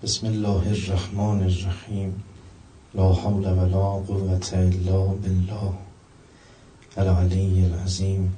بسم الله الرحمن الرحیم. لا حول ولا قوة الا بالله العلی العظیم.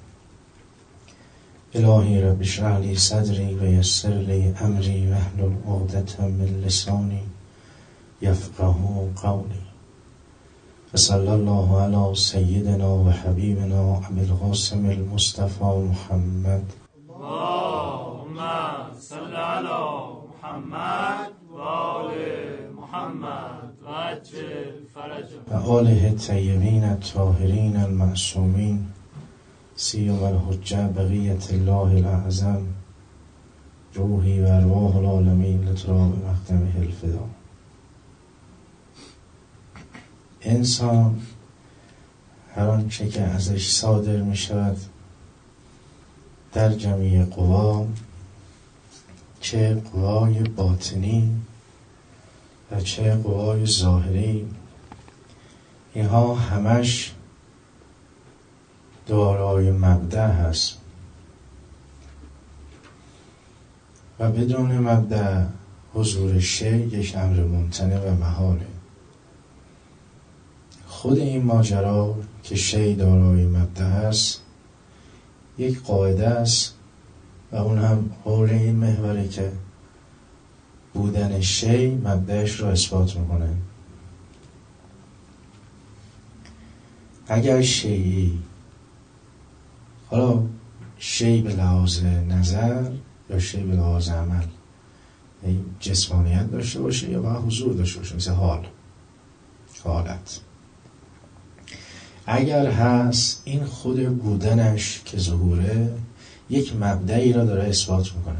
الهی رب اشرح لی صدری و یسر لی امری واحلل عقدة من لسانی یفقهوا قولی. صلی الله علی سیدنا و حبیبنا ابی القاسم المصطفى محمد. اللهم صل علی محمد و آل محمد و عجل فرجهم و آله الطیبین الطاهرین المعصومین سیما الحجة بقیة الله الاعظم روحی و ارواح العالمین لتراب مقدمه الفدا. انسان هر آنچه که ازش صادر می شود در جمیع قوا، چه قوای باطنی و چه قوای ظاهری، اینها همش دارای مبدأ هست و بدون مبدأ حضور شیء یک امر ممتنع و محاله. خود این ماجرا که شیء دارای مبدأ است یک قاعده است و اون هم حول این محوره که بودن شیء مبدأش رو اثبات میکنه. اگر شیئی، حالا شیء به لحاظ نظر یا شیء به لحاظ عمل، جسمانیت داشته باشه یا باید حضور داشته باشه، مثل حالت، اگر هست این خود بودنش که ظهوره یک مبدئی را داره اثبات میکنه.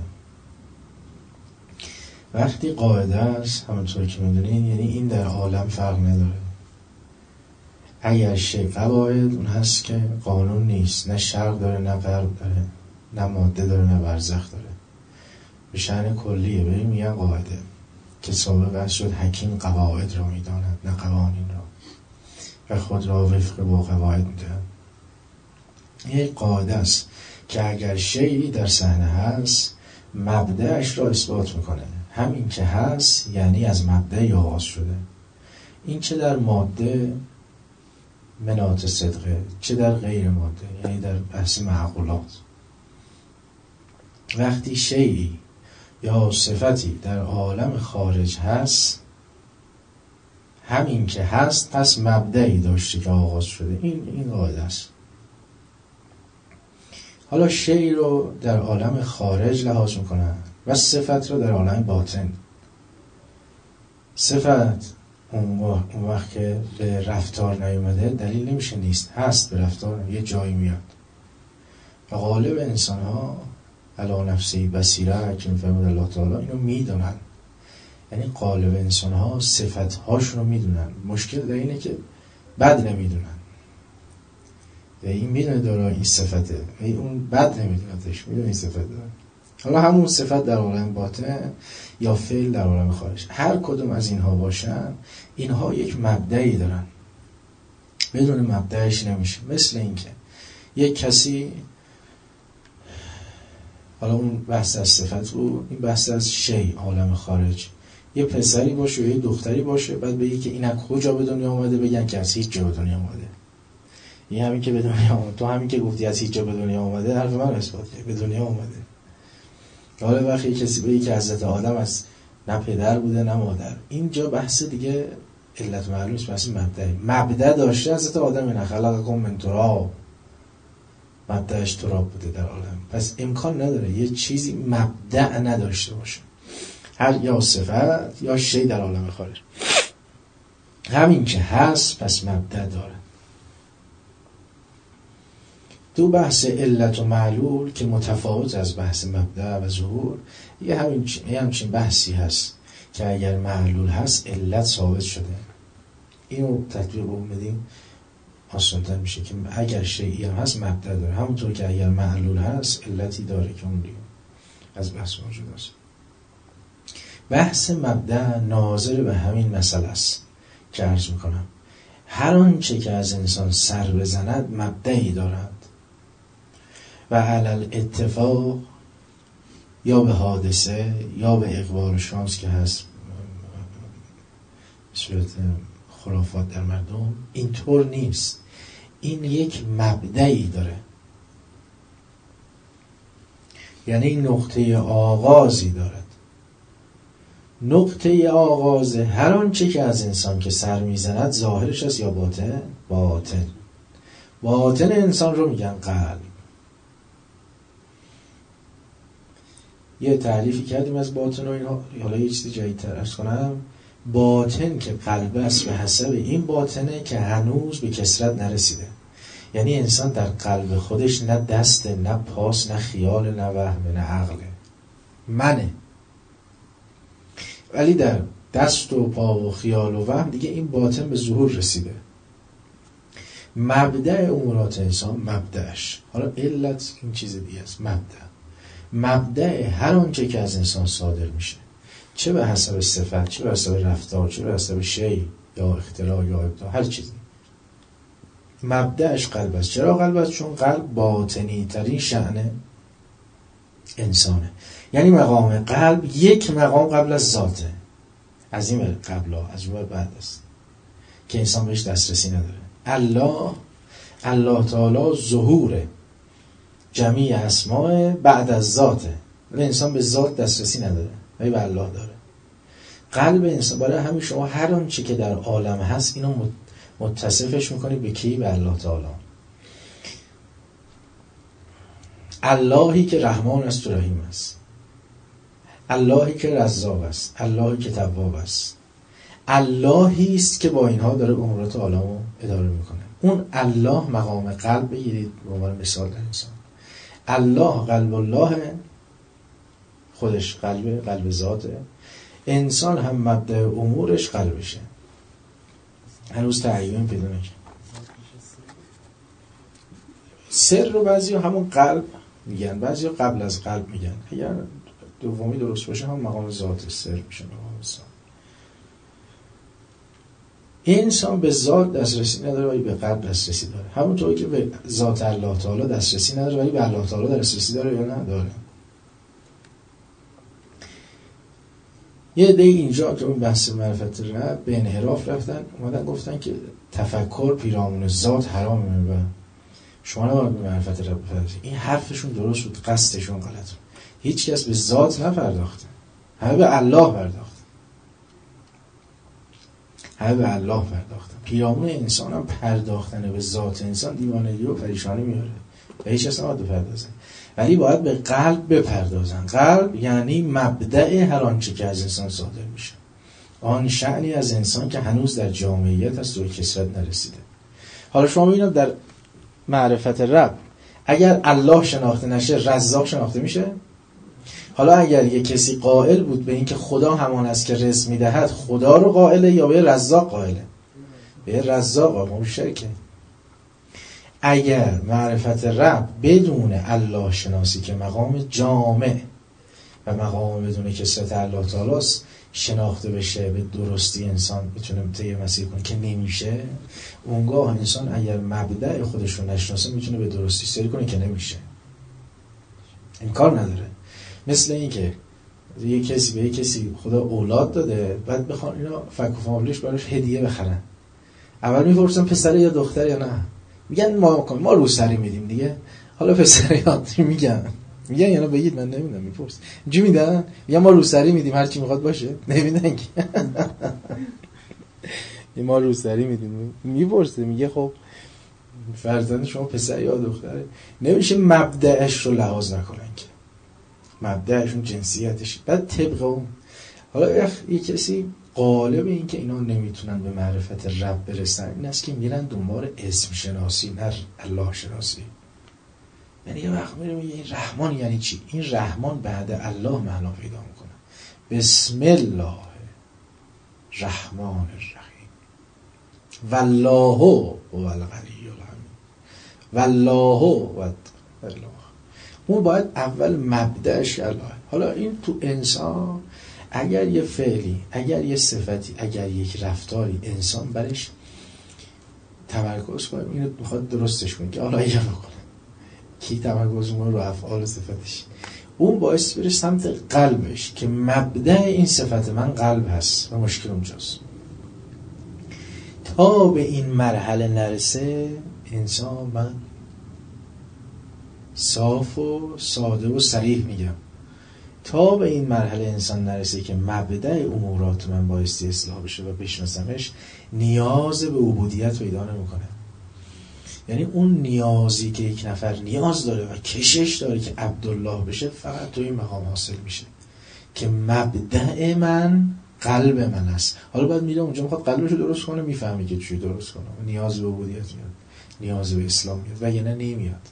وقتی قاعده است همونطور که میدونین یعنی این در عالم فرق نداره. اگر شیء قواعد اون هست که قانون نیست، نه شرق داره نه غرب داره، نه ماده داره نه برزخ داره، به شأن کلیه. ببین میگن قاعده که سابقه شد حکیم قواعد را میداند نه قوانین را و خود را وفق با قواعد میداند. یک قاعده است که اگر شیئی در صحنه هست مبدأش را اثبات میکنه. همین که هست یعنی از مبدأ آغاز شده. این چه در ماده مناط صدقه، چه در غیر ماده، یعنی در بحث معقولات. وقتی شیئی یا صفتی در عالم خارج هست، همین که هست پس مبدئی داشته که آغاز شده. این قاعده است. حالا شیء رو در عالم خارج لحاظ میکنن و صفت رو در عالم باطن. صفت اون وقت که به رفتار نیومده دلیل نمیشه نیست، هست به رفتار، یه جایی میاد. و غالب انسان ها علی نفسی بصیره که میفهمد الله تعالی اینو میدونن. یعنی غالب انسان ها صفت هاشون رو میدونن. مشکل در اینه که بد نمیدونن. این میدونه داره این صفته، اون بد نمیدونتش، میدونه این صفت داره. حالا همون صفت در عالم باطن یا فعل در عالم خارج، هر کدوم از اینها باشن اینها یک مبدئی دارن. بدون مبدأش نمیشه. مثل این که یک کسی، حالا اون بحث از صفت بود، این بحث از شیء عالم خارج، یه پسری باشه یا یه دختری باشه، بعد بگی که این از کجا به دنیا اومده، بگن که از هیچ جا به دنیا اومده. این همین که به دنیا اومده، تو همین که گفتی از هیچ جا به دنیا اومده، حرف من اثباته، به دنیا اومده. حالا وقتی کسی بگی که حضرت آدم از نه پدر بوده نه مادر، اینجا بحث دیگه علت معلوم است، بحث مبدأ. مبدأ داشته حضرت آدم، نه خلقکم من تراب، مبدأش تراب بوده در عالم. پس امکان نداره یه چیزی مبدأ نداشته باشه، هر یا صفت یا شیء در عالم خارج. همین که هست پس مبدأ داره. دو بحث علت و معلول که متفاوت از بحث مبدأ و ظهور، یه همچین بحثی هست که اگر معلول هست علت ثابت شده. اینو تطبیق بدیم آسان‌تر میشه که اگر شیئی هم هست مبدأ داره، همونطور که اگر معلول هست علتی داره که اون دیگه از بحث موجود است. بحث مبدأ ناظر به همین مسئله است که عرض میکنم. هر آنچه که از انسان سر بزند مبدئی دارد و علل اتفاق یا به حادثه یا به اقبال و شانس که هست به صورت خرافات در مردم. اینطور نیست. این یک مبدئی داره، یعنی این نقطه آغازی دارد. نقطه آغاز هر آنچه که از انسان که سر میزند ظاهرش است یا باطن؟ باطن. باطن انسان رو میگن قلب. یه تعریفی کردیم از باطن و اینها، حالا یه چیزی جدیدتر عرض کنم. باطن که قلب است به حسب این باطنه که هنوز به کثرت نرسیده. یعنی انسان در قلب خودش نه دست، نه پاس، نه خیال، نه وهم، نه عقله، منه. ولی در دست و پا و خیال و وهم دیگه این باطن به ظهور رسیده. مبدأ امورات انسان، مبدأش، حالا علت این چیز دیگه است. مبدأ هر آنچه که از انسان صادر میشه، چه به حسب صفت، چه به حسب رفتار، چه به حسب شی یا اختراع یا ابداع، هر چیزی، مبدأش قلب است. چرا قلب است؟ چون قلب باطنی ترین شأن انسانه. یعنی مقام قلب یک مقام قبل از ذاته، از این قبلا، از اون بعد است که انسان بهش دسترسی نداره. الله تعالی ظهور جمیع اسماء بعد از ذاته، ولی انسان به ذات دسترسی نداره، ولی به الله داره. قلب انسان، برای همین شما هر آنچه که در عالم هست اینو متصفش میکنی به کی؟ به الله تعالی. اللهی که رحمان است و رحیم است، اللهی که رزاق است، اللهی که تواب است، اللهی است که با اینها داره امورات عالم رو اداره میکنه. اون الله مقام قلب بگیرید به عنوان مثال در انسان. الله قلب الله، خودش قلب ذاته. انسان هم مبدأ امورش قلبشه، هنوز تعیین پیدا نکنه. سر رو بعضی همون قلب میگن، بعضی قبل از قلب میگن. اگر دومی درست باشه هم مقام ذات سر میشه. انسان به ذات دسترسی نداره ولی به قلب دسترسی داره. همونطوری که به ذات الله تعالی دسترسی نداره ولی به الله تعالی دسترسی داره یا نه؟ داره. یه عده اینجا که اون بحث معرفت رب به انحراف رفتن، اومدن گفتن که تفکر پیرامون ذات حرامه و شما نباید به معرفت رب بپردازید. این حرفشون درست بود، قصدشون غلط بود. هیچ کس به ذات نپرداخته، همه به الله پرداختن. پیرامون انسان هم پرداختن به ذات انسان دیوانگی و پریشانی میاره و هیچ کس نباید بپردازن، ولی باید به قلب بپردازن. قلب یعنی مبدأ هر آنچه که از انسان صادر میشه، آن شأنی از انسان که هنوز در جامعیت هست و کثرت نرسیده. حالا شما ببینید در معرفت رب اگر الله شناخته نشه رزاق شناخته میشه. حالا اگر یک کسی قائل بود به این که خدا همان است که رزق میدهد، خدا رو قائله یا به رزاق قائله؟ به رزاق، مشرکه. اگر معرفت رب بدون الله شناسی که مقام جامع و مقام بدون کثرت الله تعالی است شناخته بشه، به درستی انسان میتونه طی مسیر کنه که نمیشه، اونگاه انسان اگر مبدأ خودش رو نشناسه میتونه به درستی سری کنه که نمیشه، امکان نداره. مثل این که یه کسی به یه کسی خدا اولاد داده، بعد بخوان اینا فک و فامیلش براش هدیه بخرن، اول میپرسن پسر یا دختر یا نه، میگن ما روسری میدیم دیگه. حالا پسر یا میگن یعنی بگید من نمیدونم، میپرس اینجوری میدن، میگن ما روسری میدیم هر چی میخواد باشه، نمیدن که ما روسری میدیم. میپرسه میگه خب فرزند شما پسر یا دختره، نمیشه مبدأش رو لحاظ نکنن که مبدأشون جنسیتش، بعد طبق اون. حالا یه کسی قالب این که اینا نمیتونن به معرفت رب برسن این است که میرن دنبال اسم شناسی نه الله شناسی. یعنی یه وقت میره میگه این رحمان یعنی چی؟ این رحمان بعد الله معنا پیدا میکنه. بسم الله الرحمن الرحیم والله هو الغنی الحمید والله هو الله. اون باید اول مبدأش الله. حالا این تو انسان اگر یه فعلی، اگر یه صفتی، اگر یک رفتاری انسان برش تمرکز کنه، اینو میخواد درستش کنه که حالا اینو بکنه، کی تمرکز کنه رو افعال صفتش، اون باعث بره سمت قلبش که مبدأ این صفت من قلب هست و مشکل اونجاست. تا به این مرحله نرسه انسان، من صاف و ساده و صریح میگم، تا به این مرحله انسان نرسه که مبدأ امورات من بایستی اصلاح بشه و بشناسمش، نیاز به عبودیت پیدا نمیکنه. یعنی اون نیازی که یک نفر نیاز داره و کشش داره که عبدالله بشه، فقط تو این مقام حاصل میشه که مبدأ من قلب من است. حالا باید میره اونجا میخواد قلبشو درست کنه، میفهمی که چی درست کنه، نیاز به عبودیت میاد، نیاز به اسلام میاد و یعنی نمیاد.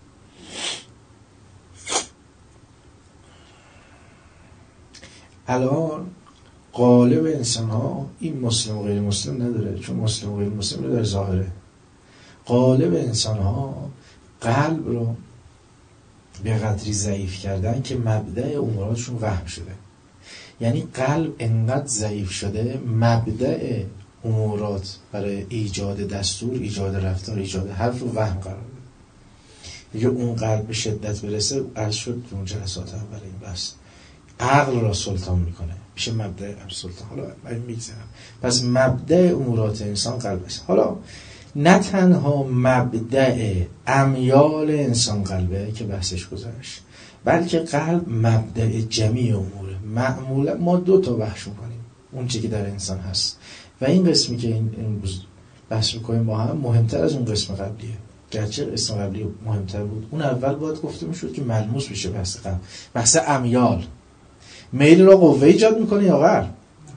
الان غالب انسان ها این مسلم و غیر مسلم نداره، چون مسلم و غیر مسلم رو در ظاهره. غالب انسان ها قلب رو به قدری ضعیف کردن که مبدأ اموراتشون وهم شده. یعنی قلب انقدر ضعیف شده، مبدأ امورات برای ایجاد دستور، ایجاد رفتار، ایجاد حرف رو وهم قرار بده. دیگه اون قلب به شدت برسه، عرض شد اون جلسات اول این بحث، عقل را سلطان میکنه، میشه مبدأ سلطان. حالا من میگذارم. پس مبدأ امورات انسان قلب است. حالا نه تنها مبدأ امیال انسان قلبه که بحثش گذاشت، بلکه قلب مبدأ جمیع اموره. معمولا ما 2 تا بحث میکنیم، اون چیزی که در انسان هست و این قسمی که این بحث میکنیم ما هم مهمتر از اون قسم قبلیه. گرچه قسم قبلی مهمتر بود، اون اول باید گفته میشد که ملموس بشه بحث قلب. بحث امیال میل را قوه ایجاد میکنه یا قلب؟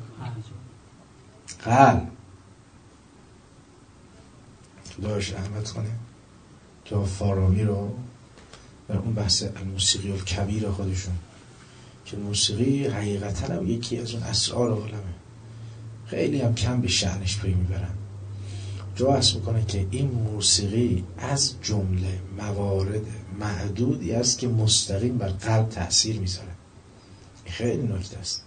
قلب. خداش رحمت کنه که فارابی رو در اون بحث الموسیقی الکبیر خودشون، که موسیقی حقیقتا هم یکی از اون اسرار عالمه، خیلی هم کم به شأنش پی میبرن، جا بحث میکنه که این موسیقی از جمله موارد معدودی است که مستقیم بر قلب تأثیر میذاره. خیلی نکته است.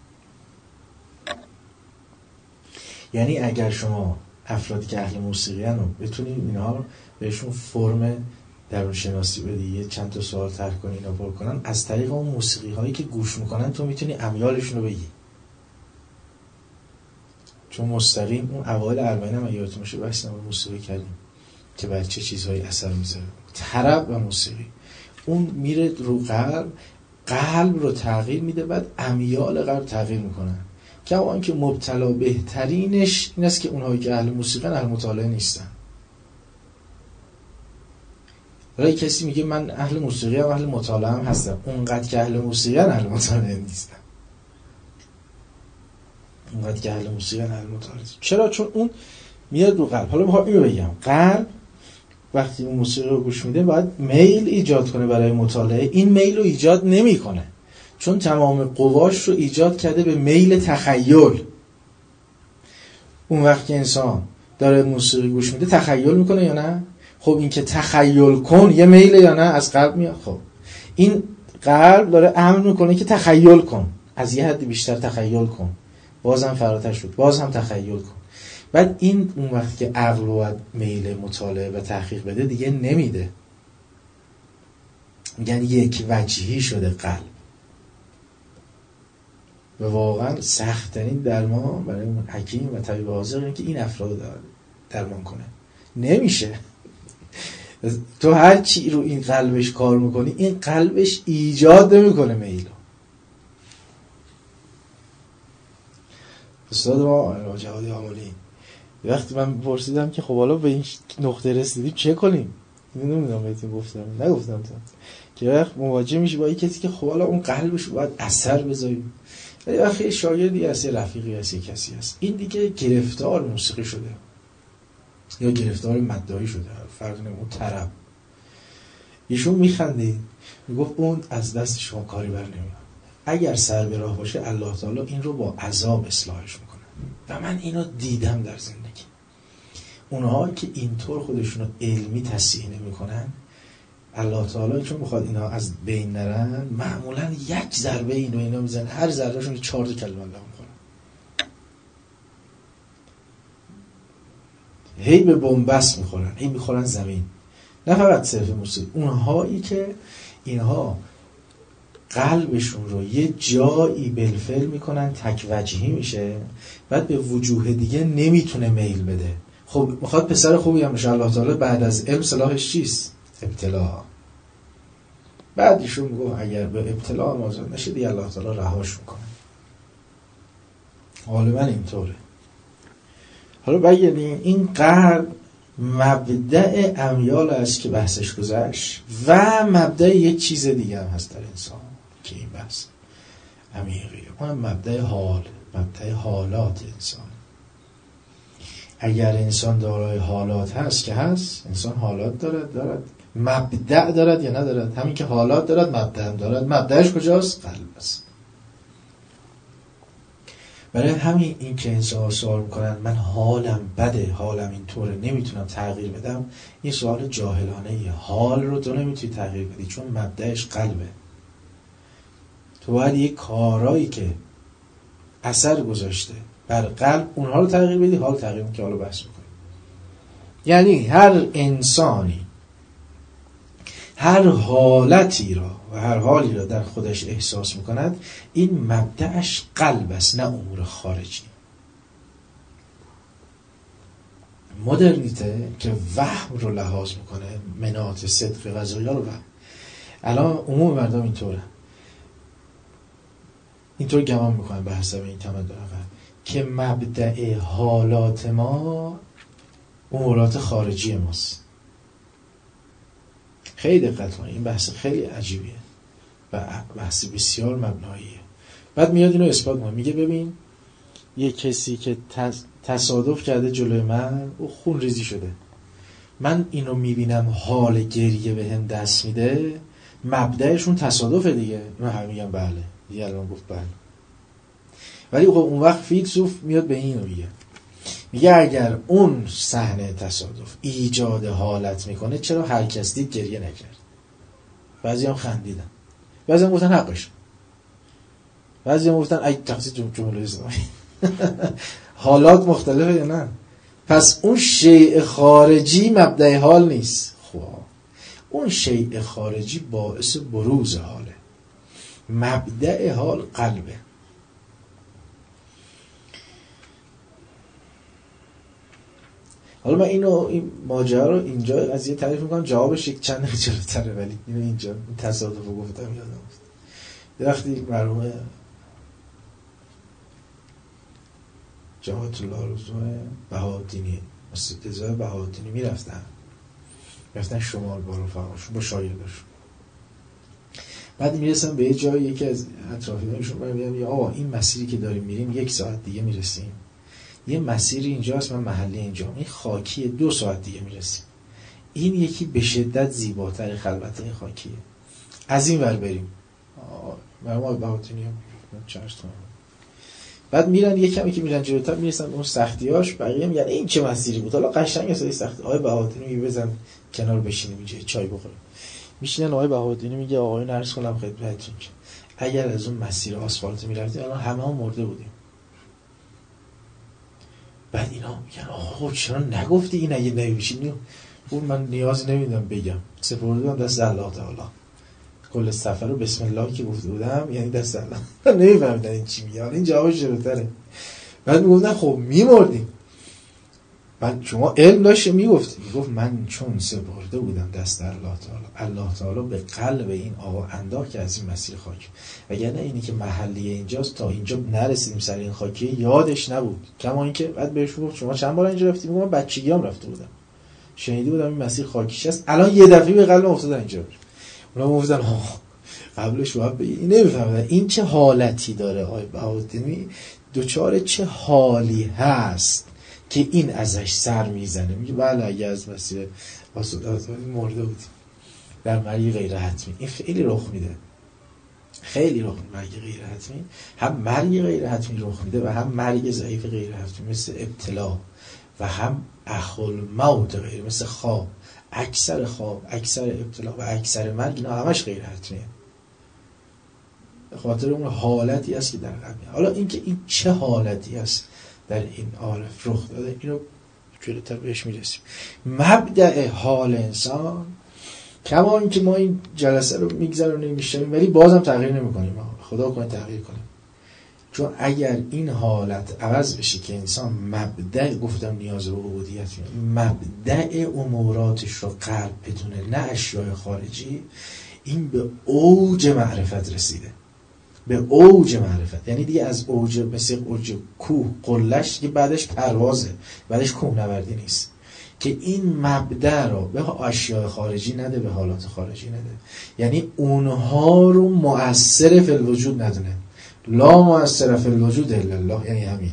یعنی اگر شما افرادی که اهل موسیقی هستن رو بتونید اینها رو بهشون فرم درون شناسی بدی، یه چند تا سوال طرح کنی، اینا پر کنن، از طریق اون موسیقی هایی که گوش میکنن تو میتونی امیالشون رو بگی. چون مستقیم اون اوایل 40 هم یادتون باشه بحث نمون موسیقی کردیم که بر چه چیزهایی اثر میذاره. طرب و موسیقی اون میره رو قلب رو تغییر میده، بعد امیال قلب تغییر میکنن. که اون که مبتلا بهترینش این است که اونهایی که اهل موسیقی اهل مطالعه نیستن. ولی کسی میگه من اهل موسیقی هم اهل مطالعه هم هستم، اونقدر که اهل موسیقی اهل مطالعه نیستن. اونقدر که اهل موسیقی اهل مطالعه. چرا؟ چون اون میاد رو قلب. حالا میخوام اینو بگم، قلب وقتی اون موسیقی رو گوش میده باید میل ایجاد کنه برای مطالعه. این میل رو ایجاد نمیکنه، چون تمام قواش رو ایجاد کرده به میل تخیل. اون وقت که انسان داره موسیقی گوش میده تخیل میکنه یا نه؟ خب این که تخیل کن یه میل یا نه؟ از قلب میاد. خب این قلب داره امر میکنه که تخیل کن، از یه حد بیشتر تخیل کن، بازم فراتر شد، باز هم تخیل کن. بعد این اون وقت که عقل باید میل مطالعه و تحقیق بده دیگه نمیده. میگن یک وجهی شده قلب. و واقعا سخت‌ترین درمان برای اون حکیم و طبیب حاضر اینه که این افراد درمان کنه. نمیشه. تو هر چی رو این قلبش کار میکنی، این قلبش ایجاد نمیکنه میلو. استاد ما جوادی آملی وقتی من پرسیدم که خب حالا به این نقطه رسیدیم چه کنیم، نمیدونم بهتون نگفتم که وقت مواجه میشه با این کسی که خب حالا اون قلبش رو باید اثر بذاریم. ولی وقتی شاگردی هست، رفیقی هست، کسی هست، این دیگه گرفتار موسیقی شده یا گرفتار مدعی شده، فرق نمون طرب. ایشون میخندید، میگفت اون از دست شما کاری بر نمیاد. اگر سر به راه باشه الله تعالی این رو با عذاب اصلاحش میکنه. و من اینو دیدم در زندگی. اونها که اینطور خودشونو علمی تصحیح نمیکنن، الله تعالی چون میخواد اینا از بین نرن، معمولا یک ضربه اینو اینا میزنن، هر ضربهشون 4 کلمه الله میخورن، هی به بنبست میخورن، هی میخورن زمین. نه فقط صرف موسیقی، اونهایی که اینها قلبشون رو یه جایی بالفعل میکنن تک وجهی میشه، بعد به وجوه دیگه نمیتونه میل بده. خب میخواد پسر خوبی هم بشه، الله تعالی بعد از علم سلاحش چیست؟ ابتلا. بعد ایشون میگه اگر به ابتلا مازاد نشه دیگه الله تعالی رهاش میکنه. غالبا اینطوره. حالا بگیریم این قلب مبدأ امیال است که بحثش گذشت و مبدأ یک چیز دیگه هم هست در انسان که این بحث عمیقیه، اون مبدأ حال، مبدأ حالات انسان. اگر انسان دارای حالات هست که هست، انسان حالات دارد مبدأ دارد یا ندارد؟ همین که حالات دارد مبدأ هم دارد. مبدأش کجاست؟ قلب است. برای همین این که انسان سوال میکنن من حالم بده، حالم اینطوره، نمیتونم تغییر بدم، این سوال جاهلانه ایه. حال رو تو نمیتونی تغییر بدی چون مبدأش قلبه. تو باید یک کارایی که اثر گذاشته بر قلب اونها رو تغییر بدی، حال تغییر میکنه که حالا بحث میکنی. یعنی هر انسانی هر حالتی را و هر حالی را در خودش احساس میکند، این مبدأش قلب است، نه امور خارجی. مدرنیته که وهم رو لحاظ میکنه، مناط صدق غذایا رو وهم. الان عموم مردم اینطور گمان میکنن به حسب این تمدن که مبدأ حالات ما امورات خارجی ماست. خیلی دقت کنید، این بحث خیلی عجیبیه و بحث بسیار مبناییه. بعد میاد اینو اثبات میکنه، میگه ببین یه کسی که تصادف کرده جلوی من، او خون ریزی شده، من اینو میبینم حال گریه به هم دست میده، مبدأشون تصادفه دیگه. من هم میگم بله دیگه، الان گفت بله. ولی خب اون وقت فیلسوف میاد به اینو میگه اگر اون صحنه تصادف ایجاد حالت میکنه، چرا هر کس دید گریه نکرد؟ بعضی هم خندیدن، بعضی هم گفتن حقش، بعضی هم گفتن ای تقصیر جمهوری اسلامی. حالات مختلفه یا نه؟ پس اون شیء خارجی مبدأ حال نیست. خب اون شیء خارجی باعث بروز حاله. مبدأ حال قلبه. حالا من این ماجرا رو اینجا از یه تعریف میکنم، جوابش یک چند جلوتره، ولی اینجا این تصادف رو گفتم یادم افتاد. وقتی مرحوم جهات الله رضوان بهاءالدینی استدزای بهاءالدینی میرفتن شمال با رفقاشون با شاگرداشون، بعد میرسن به یه جایی، یکی از اطرافیانشون میگن یا آقا این مسیری که داریم میریم 1 ساعت دیگه میرسیم، یه مسیری اینجاست من محلی اینجا، این خاکیه 2 ساعت دیگه میرسیم، این یکی به شدت زیباتر خلوت این خاکیه، از این ور بریم. مرحوم بهاءالدینی هم چرس کنم. بعد میرن یه کمی که میرن جلوتر میرسن اون سختیاش، بقیه میگن این چه مسیری بود، حالا قشنگ است این سختی. آقای بهاءالدینی میگه بزن کنار بشینیم اینجا چای بخوریم. میشینن، آقای بهاءالدینی میگه آقایون عرض کنم خدمتتون که اگر از اون مسیر آسفالت میرفتیم الان همه هم مرده بودیم. بعد اینا میگن آقا چرا نگفتی این اگه نمیشین؟ اون من نیازی نمیدونم بگم، سپردم دست الله تعالی. کل سفر رو بسم الله که گفته بودم یعنی دست الله. نمیفهمیدن این چی میگه، این جوابش جلوتره. بعد میگفتن خب میمردیم. بعد شما علم داشتی میگفت من چون سپرده بودم دست الله تعالی، الله تعالی به قلب این آقا انداخت که از این مسیر خاک، وگرنه اینی که محلی اینجاست تا اینجا نرسیدیم سر این خاکی یادش نبود. کما اینکه بعد بهش گفت شما چند بار اینجا رفتید؟ من بچگیام رفته بودم، شنیده بودم این مسیر خاکیش هست، الان یه دفعه به قلبم افتاد اینجا. اونا گفتن قبلش باید بگی. این نمیفهمیدن این چه حالتی داره. آقای بهاءالدینی دوچار چه حالی هست که این ازش سر میزنه. میگه بله اگه از مسیر آسودات مرده بودیم در مرگ غیر حتمی. این خیلی رخ میده، خیلی رخ میده. مرگ غیر حتمی، هم مرگ غیر حتمی رخ میده و هم مرگ ضعیف غیر حتمی مثل ابتلا و هم اخالموت غیر مثل خواب. اکثر خواب، اکثر ابتلا و اکثر مرگ اینا همش غیر حتمیه. خاطر اون حالتی است که در قلب. حالا اینکه این چه حالتی است در این عارف رخ داده، اینو جلوتر بهش میرسیم. مبدأ حال انسان کما اینکه ما این جلسه رو میگذرونیم میشیم ولی بازم تغییر نمیکنیم. خدا کنه تغییر کنیم. چون اگر این حالت عوض بشه که انسان مبدأ، گفتم نیاز به عبودیت، مبدأ اموراتش رو قلب بدونه نه اشیاء خارجی، این به اوج معرفت رسیده. به اوج معرفت، یعنی دیگه از اوج، مثل اوج کوه قله‌اش که بعدش پروازه، بعدش کوهنوردی نیست، که این مبدأ رو به اشیاء خارجی نده، به حالات خارجی نده، یعنی اونها رو مؤثر فی الوجود ندونه. لا مؤثر فی الوجود الا الله، یعنی همین.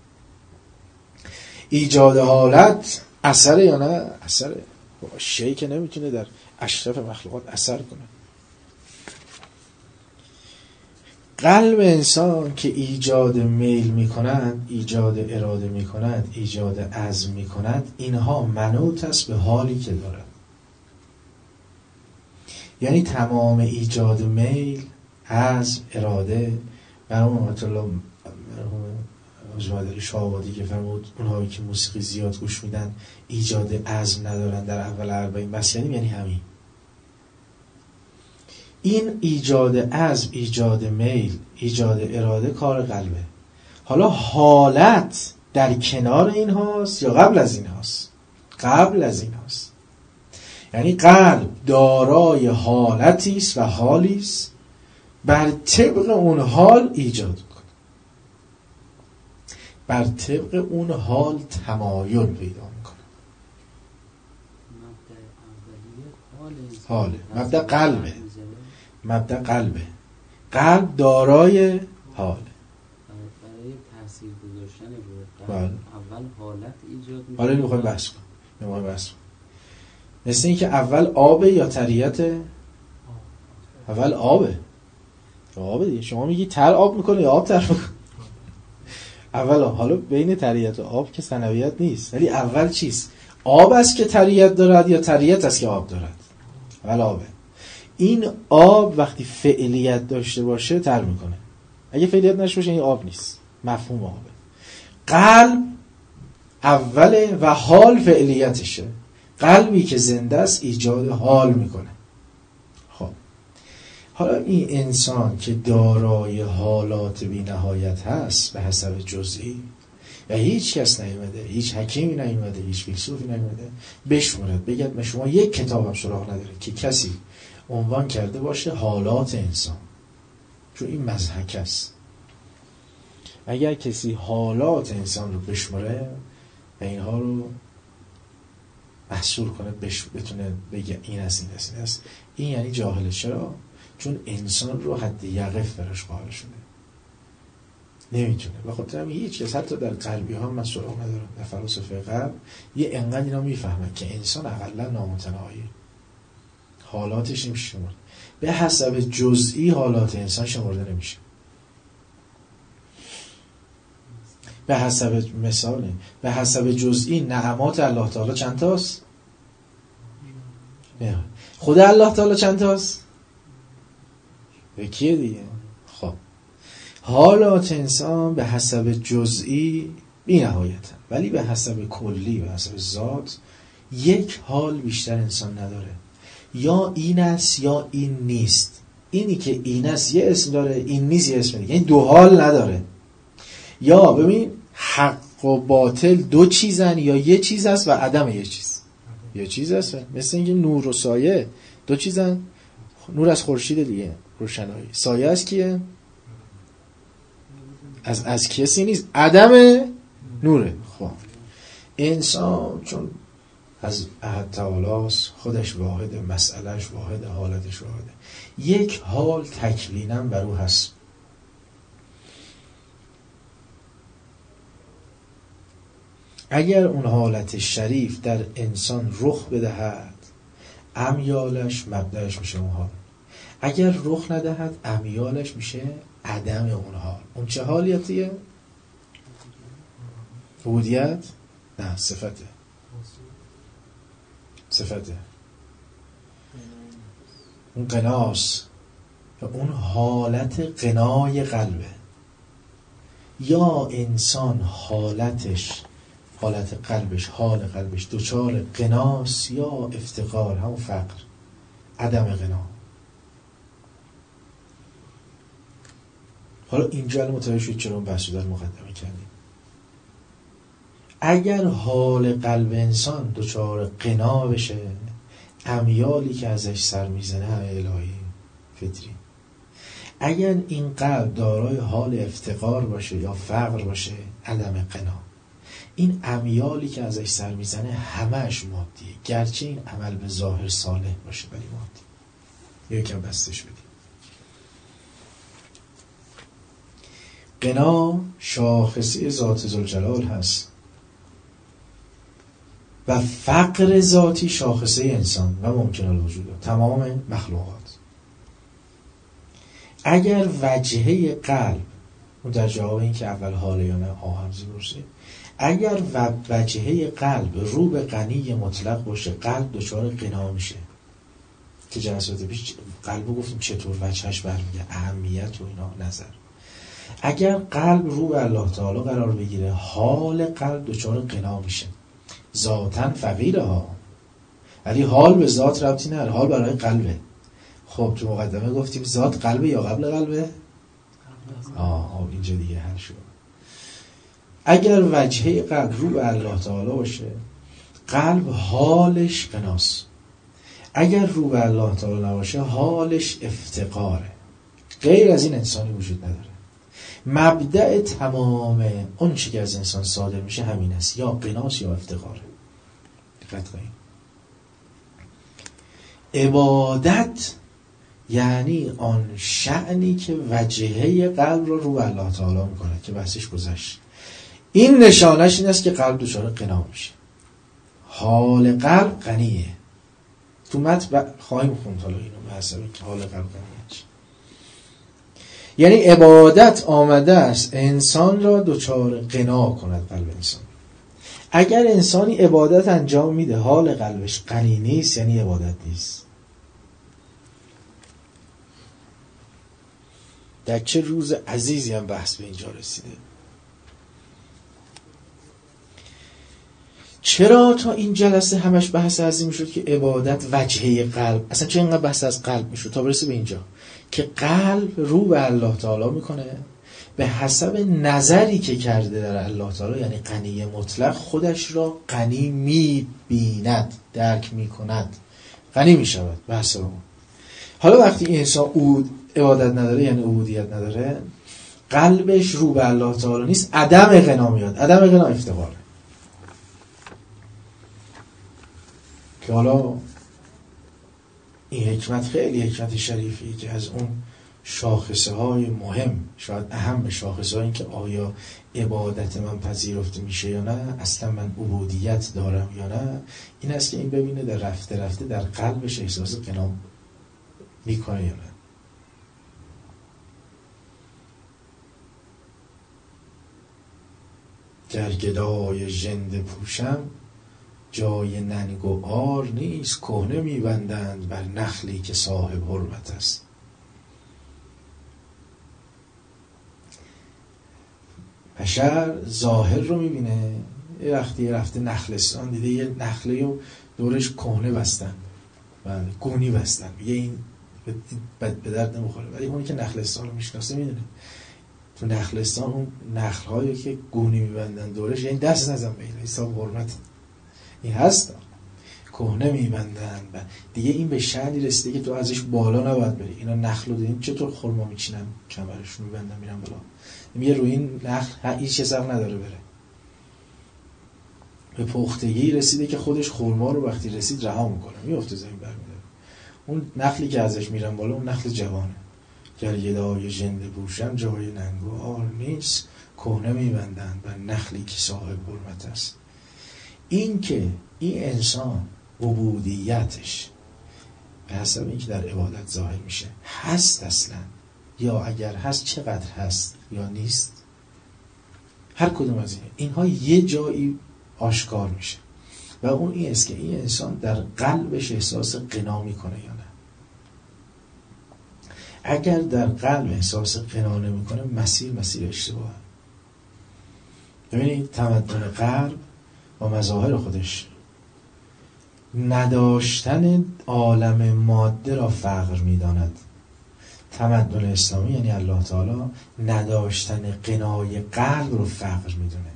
ایجاد حالت اثره یا نه؟ اثره. شیء که نمیتونه در اشرف مخلوقات اثر کنه. قلب انسان که ایجاد میل میکنند، ایجاد اراده میکنند، ایجاد عزم میکنند، اینها منوط است به حالی که دارد. یعنی تمام ایجاد میل، عزم، اراده، مرحوم رحمت الله مرحوم حاج مدری شاه‌آبادی که فرمود اونهایی که موسیقی زیاد گوش میدن ایجاد عزم ندارن در اول 40 بس، یعنی همین. این ایجاد عزم، ایجاد میل، ایجاد اراده کار قلبه. حالا حالت در کنار این هاست یا قبل از این هاست؟ قبل از این هاست. یعنی قلب دارای حالتی است و حالی است، بر طبق اون حال ایجاد کنه، بر طبق اون حال تمایل پیدا میکنه. حاله، مبدأ قلبه، مبدأ قلبه. قلب دارای حاله. برای تاثیر گذاشتن روی بله. قلب اول حالت ایجاد میکنه. حالا میخوایم بحث کنیم. مثل این که اول آبه یا طریت؟ اول آبه دیگه. شما میگی تر آب میکنه یا آب تر میکنه؟ اول حالا بین طریت و آب که ثانویت نیست، ولی اول چیست؟ آب است که طریت دارد یا طریت است که آب دارد؟ اول آبه. این آب وقتی فعلیت داشته باشه تر میکنه، اگه فعلیت نشته باشه این آب نیست. مفهوم آبه. قلب اوله و حال فعلیتشه. قلبی که زنده است ایجاد حال میکنه. خب حالا این انسان که دارای حالات بی نهایت هست به حسب جزئی و هیچ کس نیومده، هیچ حکیمی نیومده، هیچ فیلسوفی نیومده بشمرد بگید من شما یک کتابم سراغ نداره که کسی عنوان کرده باشه حالات انسان، چون این مضحک است. اگر کسی حالات انسان رو بشمره و اینها رو محصور کنه بتونه بگه این است این است این است، این یعنی جاهله. چرا؟ چون انسان رو حد یقف براش قائل شده، نمیتونه. و خاطر همین هیچ کس حتی در غربی ها من سراغ ندارم، در فلاسفه غرب یه انقدر اینا میفهمن که انسان اقلا نامتناهی، حالاتش نمیشه شمرد، به حسب جزئی حالات انسان شمرده نمیشه. به حسب مثاله، به حسب جزئی نعمات الله تعالی چند تاست؟ نه. خود الله تعالی چند تاست؟ یکیه دیگه. خب حالات انسان به حسب جزئی بی نهایتن، ولی به حسب کلی، به حسب ذات یک حال بیشتر انسان نداره. یا این است یا این نیست. اینی که این است یه اسم داره، این نیست یه اسم دیگه، یعنی دو حال نداره. یا ببین حق و باطل دو چیزن یا یه چیز است و عدم یه چیز. یه چیز است، مثل اینکه نور و سایه دو چیزن. نور از خورشید دیگه، روشنایی. سایه از کیه؟ از کسی نیست، عدم نوره. خب انسان چون از احد تعالیست، خودش واحده، مسئلهش واحده، حالتش واحده، یک حال تکویناً بر او هست. اگر اون حالت شریف در انسان رخ بدهد، امیالش مبدأش میشه اون حال. اگر رخ ندهد، امیالش میشه عدم اون حال. اون چه حالیتیه؟ عبودیت؟ نه، صفته. اون قناس، اون حالت قنای قلبه. یا انسان حالتش، حالت قلبش، حال قلبش دچار قناس یا افتقار، همون فقر. عدم غنا. حالا اینجا الان متوجه شد چرا اون بحث در مقدمه کردیم. اگر حال قلب انسان دچار غنا بشه، امیالی که ازش سر میزنه همه الهی فطری. اگر این قلب دارای حال افتقار باشه یا فقر باشه، عدم غنا. این امیالی که ازش سر میزنه همهش مادیه، گرچه این عمل به ظاهر صالح باشه ولی مادی. یکم بستش بدیم. غنا شاخصه ذات ذوالجلال هست و فقر ذاتی شاخصه انسان و ممکن الوجود تمام مخلوقات. اگر وجهه قلب، اون در جواب این که اول حاله یا نه آهمزی برسه، اگر وجهه قلب رو به غنی مطلق باشه، قلب دچار غنا میشه. که جلسات پیش قلبو گفتیم چطور وجهش برمیگه، اهمیت و اینا نظر. اگر قلب رو به الله تعالی قرار بگیره، حال قلب دچار غنا میشه. ذاتن فقیره ها، ولی حال به ذات ربطی نداره، حال برای قلبه. خب تو مقدمه گفتیم ذات قلبه یا قبل قلبه؟ اینجا دیگه حل شد. اگر وجهه قلب رو به الله تعالی باشه، قلب حالش غناست. اگر رو به الله تعالی نباشه، حالش افتقاره. غیر از این انسانی وجود نداره. مبدأ تمام اون چی که از انسان صادر میشه همین است، یا غناست یا افتقاره. دقت کنید. عبادت یعنی آن شأنی که وجهه قلب رو به الله تعالی میکنه که بحثش گذشت. این نشانش این است که قلب دچار غنا میشه. حال قلب غنیه. تو متن خواهیم خوند حالا اینو به حسب اینکه حال قلب غنیه چی. یعنی عبادت آمده است انسان را دچار غنا کند قلب انسان. اگر انسانی عبادت انجام میده حال قلبش غنی نیست، یعنی عبادت نیست. در چه روز عزیزی هم بحث به اینجا رسیده. چرا تا این جلسه همش بحث از این میشد که عبادت وجهه قلب، اصلا چرا اینقدر بحث از قلب میشد تا برسه به اینجا که قلب رو به الله تعالی میکنه به حسب نظری که کرده در الله تعالی، یعنی غنی مطلق، خودش را غنی میبیند، درک میکند، غنی میشود به حسب اون. حالا وقتی این انسان عبادت نداره، یعنی عبودیت نداره، قلبش رو به الله تعالی نیست، عدم غنا میاد. عدم غنا افتقاره. که حالا این حکمت خیلی حکمت شریفی که از اون شاخصه های مهم، شاید اهم شاخصه های این که آیا عبادت من پذیرفته میشه یا نه، اصلا من عبودیت دارم یا نه، این است که این ببینه در رفته رفته در قلبش احساس غنا میکنه یا نه. گر گدای ژنده پوشم جای ننگ و عار نیست، کهنه میبندند بر نخلی که صاحب حرمت است. بشر ظاهر رو میبینه، یه وقتی رفته نخلستان دیده یه نخله رو دورش کهنه بستن، گونی بستن، یه این به درد نمیخوره. ولی اونی که نخلستان رو میشناسه میدونه تو نخلستان اون نخل‌هایی که گونی میبندن دورش، یعنی دست نزن به این حساب حرمت این هست، کهنه میبندن دیگه. این به شأنی رسیده که تو ازش بالا نباید بری. اینا نخل رو دیدیم چطور خرما میچینن، کمرشون میبندن میرن بالا. میگه روی این نخل هیچ حساب نداره بره. به پختگی رسیده که خودش خرما رو وقتی رسید رها میکنه، میفته زمین برمیداره. اون نخلی که ازش میرن بالا اون نخل جوانه. گر گدای ژنده پوشم جای ننگ و عار نیست، کهنه میبندن بر نخلی که صاحب حرمت است. این که این انسان عبودیتش به حسب اینکه در عبادت ظاهر میشه هست اصلا، یا اگر هست چقدر هست یا نیست، هر کدوم از اینها یه جایی آشکار میشه و اون این است که این انسان در قلبش احساس غنا میکنه یا نه. اگر در قلب احساس غنا نمیکنه مسیر اشتباهه. ببینید تمدن غرب با مظاهر خودش نداشتن عالم ماده را فقر می‌داند. تمدن اسلامی یعنی الله تعالی نداشتن غنای قلب رو فقر می‌دونه.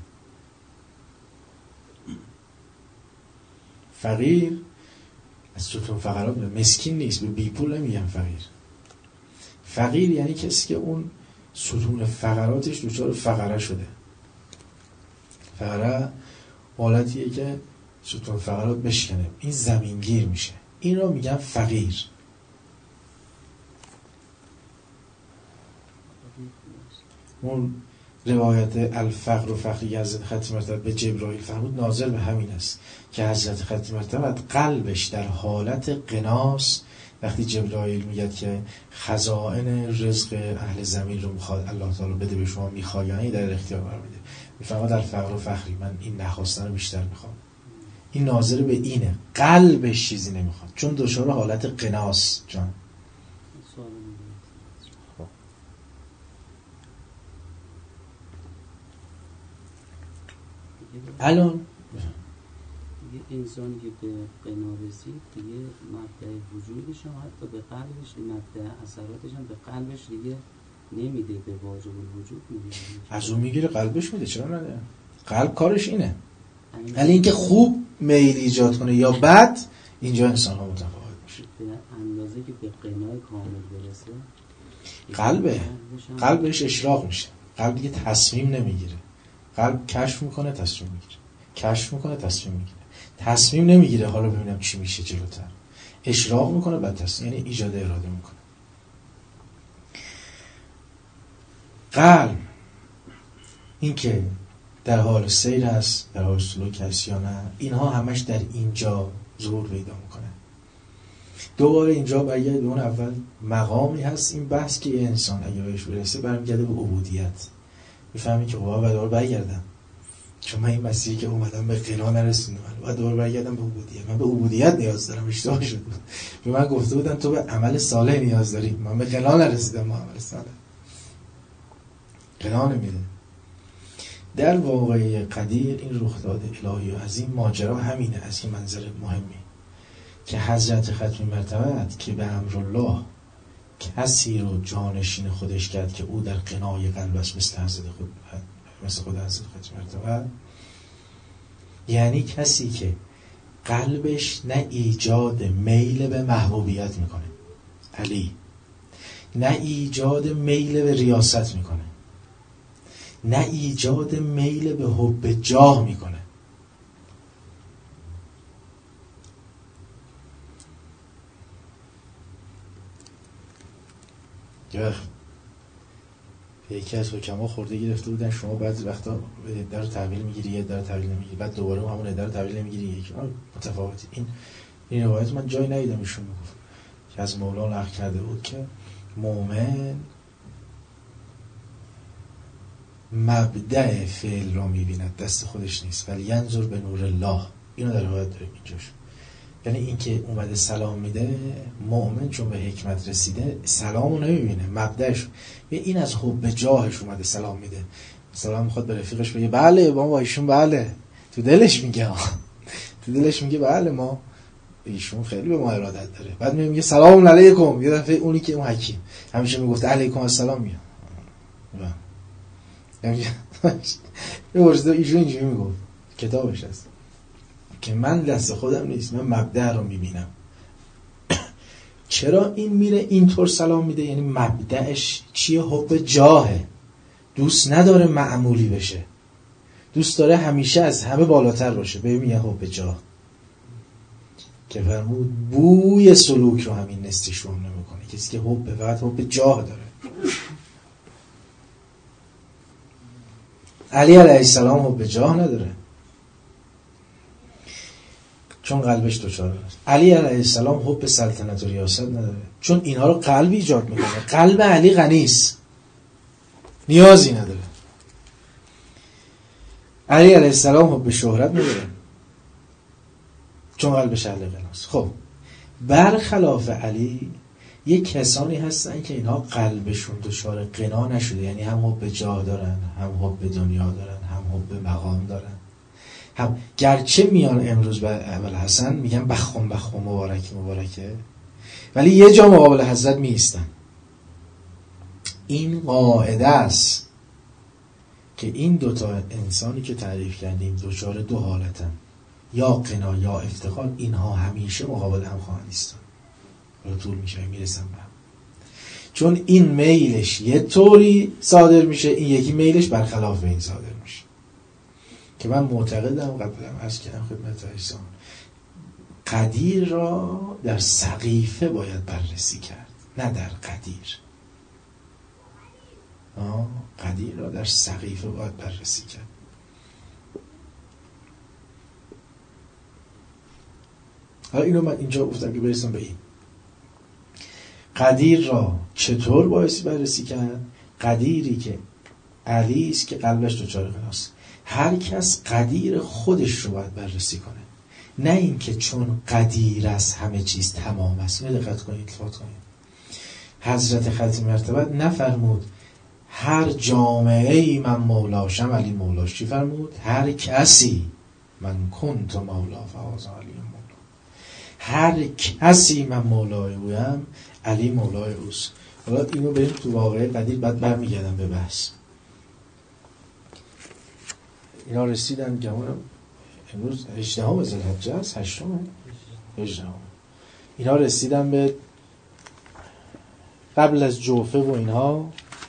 فقیر از ستون فقرات مسکین نیست، به بی پول نمیگن فقیر. فقیر یعنی کسی که اون ستون فقراتش دچار فقره شده. فقره حالتیه که ستون فقرات بشکنه، این زمینگیر میشه، این رو میگن فقیر. اون روایت الفقر و فقری حضرت ختم مرتبه به جبرائیل فرمود ناظر به همین است که حضرت ختم مرتبه قلبش در حالت قناست. وقتی جبرائیل میگه که خزائن رزق اهل زمین رو میخواد الله تعالی بده به شما، میخواد یعنی در اختیار قرار بده، میفهمه در فقر و فقری من این نخواستن رو بیشتر میخوام. این ناظر به اینه، قلبش چیزی نمیخواد چون دچار حالت قناست. جان الان دیگه انسانی که به قنا رسید دیگه مبدأ وجودش هم حتی به قلبش، مبدأ اثراتش هم به قلبش دیگه نمیده، به واجب الوجود میده، از اون میگیره قلبش میده. چرا نده؟ قلب کارش اینه. ولی اینکه خوب میل ایجاد کنه یا بد، اینجا انسان ها متفاوت میشه. به اندازه که به قنای کامل برسه قلب بهش اشراق میشه. قلب دیگه تصمیم نمیگیره. قلب کشف میکنه تصمیم میگیره، کشف میکنه تصمیم میگیره، تصمیم نمیگیره حالا ببینم چی میشه جلوتر، اشراق میکنه بعد تصمیم، یعنی ایجاد اراده میکنه. قلب این که در حال سیر هست، در حال سلوک هست یا نه، اینها همش در اینجا ظهور پیدا میکنه. دوباره اینجا برگرد به اون اول مقامی هست این بحث که یه انسان اگه بهش برسه برمیگرده به عبودیت. میفهمی که خب باید دوباره برگردم، چون من این مسیحی که اومدم به قنا نرسوندم، باید دوباره برگردم به عبودیت. من به عبودیت نیاز دارم. اشتباه شد. به من گفته بودن تو به عمل صالح نیاز داری، من به قنا نرسیدم. با عمل صالح قنا نمیده. در واقعی قدیر این رخداد الهی و عظیم ماجرا همینه. از این منظر مهمی که حضرت ختم مرتبه که به امرالله کسی رو جانشین خودش کرد که او در قنای قلب است، مثل خود حضرت ختم مرتبه، یعنی کسی که قلبش نه ایجاد میل به محبوبیت میکنه، علی، نه ایجاد میل به ریاست میکنه، نه ایجاد میل به حب جاه میکنه. یکی از حکما خورده گرفته بودن شما بعضی وقتا عده رو تحویل میگیری، یه عده رو تحویل نمیگیری، بعد دوباره همون عده رو تحویل نمیگیری، یکی متفاوتی. این روایت من جایی ندیدم ایشون میگفت که از مولانا نقل کرده بود که مؤمن مبدأ فعل را میبیند، دست خودش نیست، ولی ینظر به نور الله. اینو در روایت داریم اینجاش. یعنی این که اومده سلام میده، مؤمن چون به حکمت رسیده سلامو نمیبینه، مبدأش این از حب جاهش اومده سلام میده. سلام میخواد به رفیقش بگه بله با ایشون، بله تو دلش میگه تو دلش میگه بله ما ایشون خیلی به ما ارادت داره، بعد میگه سلام علیکم. یه دفعه اونی که اون حکیم همیشه میگفت علیکم السلام میاد، یه ورزده ایشون اینجوری میگفت، کتابش هست که من دست خودم نیست، من مبدأ رو میبینم. چرا این میره اینطور سلام میده؟ یعنی مبدأش چیه؟ حب جاهه. دوست نداره معمولی بشه، دوست داره همیشه از همه بالاتر باشه. به میگه حب جاه که فرمود بوی سلوک رو همین نستیشون نمیکنه. کسی که حب فقط حب جاه داره. علی علیه السلام حب جاه نداره چون قلبش دوچاره است. علی علیه السلام حب سلطنت و ریاست نداره چون اینها رو قلب ایجاد میکنه. قلب علی غنی است، نیازی نداره. علی علیه السلام حب شهرت نداره چون قلبش اهل غناست. خب برخلاف علی یک کسانی هستن که اینها قلبشون دچار غنا نشده، یعنی هم حب جاه دارن، هم حب دنیا دارن، هم حب مقام دارن، هم گرچه میان امروز به ابوالحسن میگن بخون بخون مبارک مبارکه، ولی یه جا مقابل حضرت میایستن. این قاعده است که این دوتا انسانی که تعریف کردیم دچار دو حالتن، یا قنا یا افتخار، اینها همیشه مقابل هم خواهند ایستاد. حالا طول میشه میرسم به هم، چون این میلش یه طوری صادر میشه، این یکی میلش برخلاف این صادر میشه. که من معتقدم، قبلا عرض کردم خدمت عزیزان، قدیر را در سقیفه باید بررسی کرد، نه در قدیر. قدیر را در سقیفه باید بررسی کرد. حالا اینو من اینجا گفتم که برسم به این قدیر را چطور باید بررسی کرد. قدیری که علی است که قلبش دچار قناست. هر کس قدیر خودش رو باید بررسی کنه، نه اینکه چون قدیر است همه چیز تمام است. دقت کنید، التفات کنید. حضرت ختم مرتبت نفرمود هر جامعه ای من مولاشم علی مولاش. چی فرمود؟ هر کسی من کنت مولا فهذا علی مولا. هر کسی من مولای اویم علی مولای اوست. حالا اینو بریم تو واقعه قدیر، بعد برمیگردم به بحث. اینا رسیدن گمونم امروز 18 ذوالحجه است، 8 اینا رسیدن به قبل از جوفه و اینها.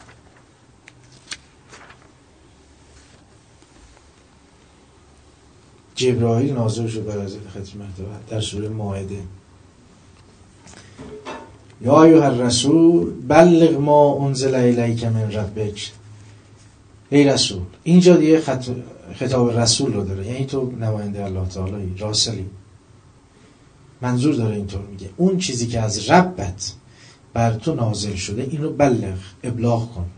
جبرائیل نازل شد بر حضرت ختم مرتبت در سوره مائده. یا ایها الرسول بلغ ما انزل الیک من ربک. ای رسول، اینجا دیگه خطاب رسول رو داره، یعنی تو نماینده الله تعالی، راسلی. منظور داره اینطور میگه اون چیزی که از ربت بر تو نازل شده این رو بلغ، ابلاغ کن.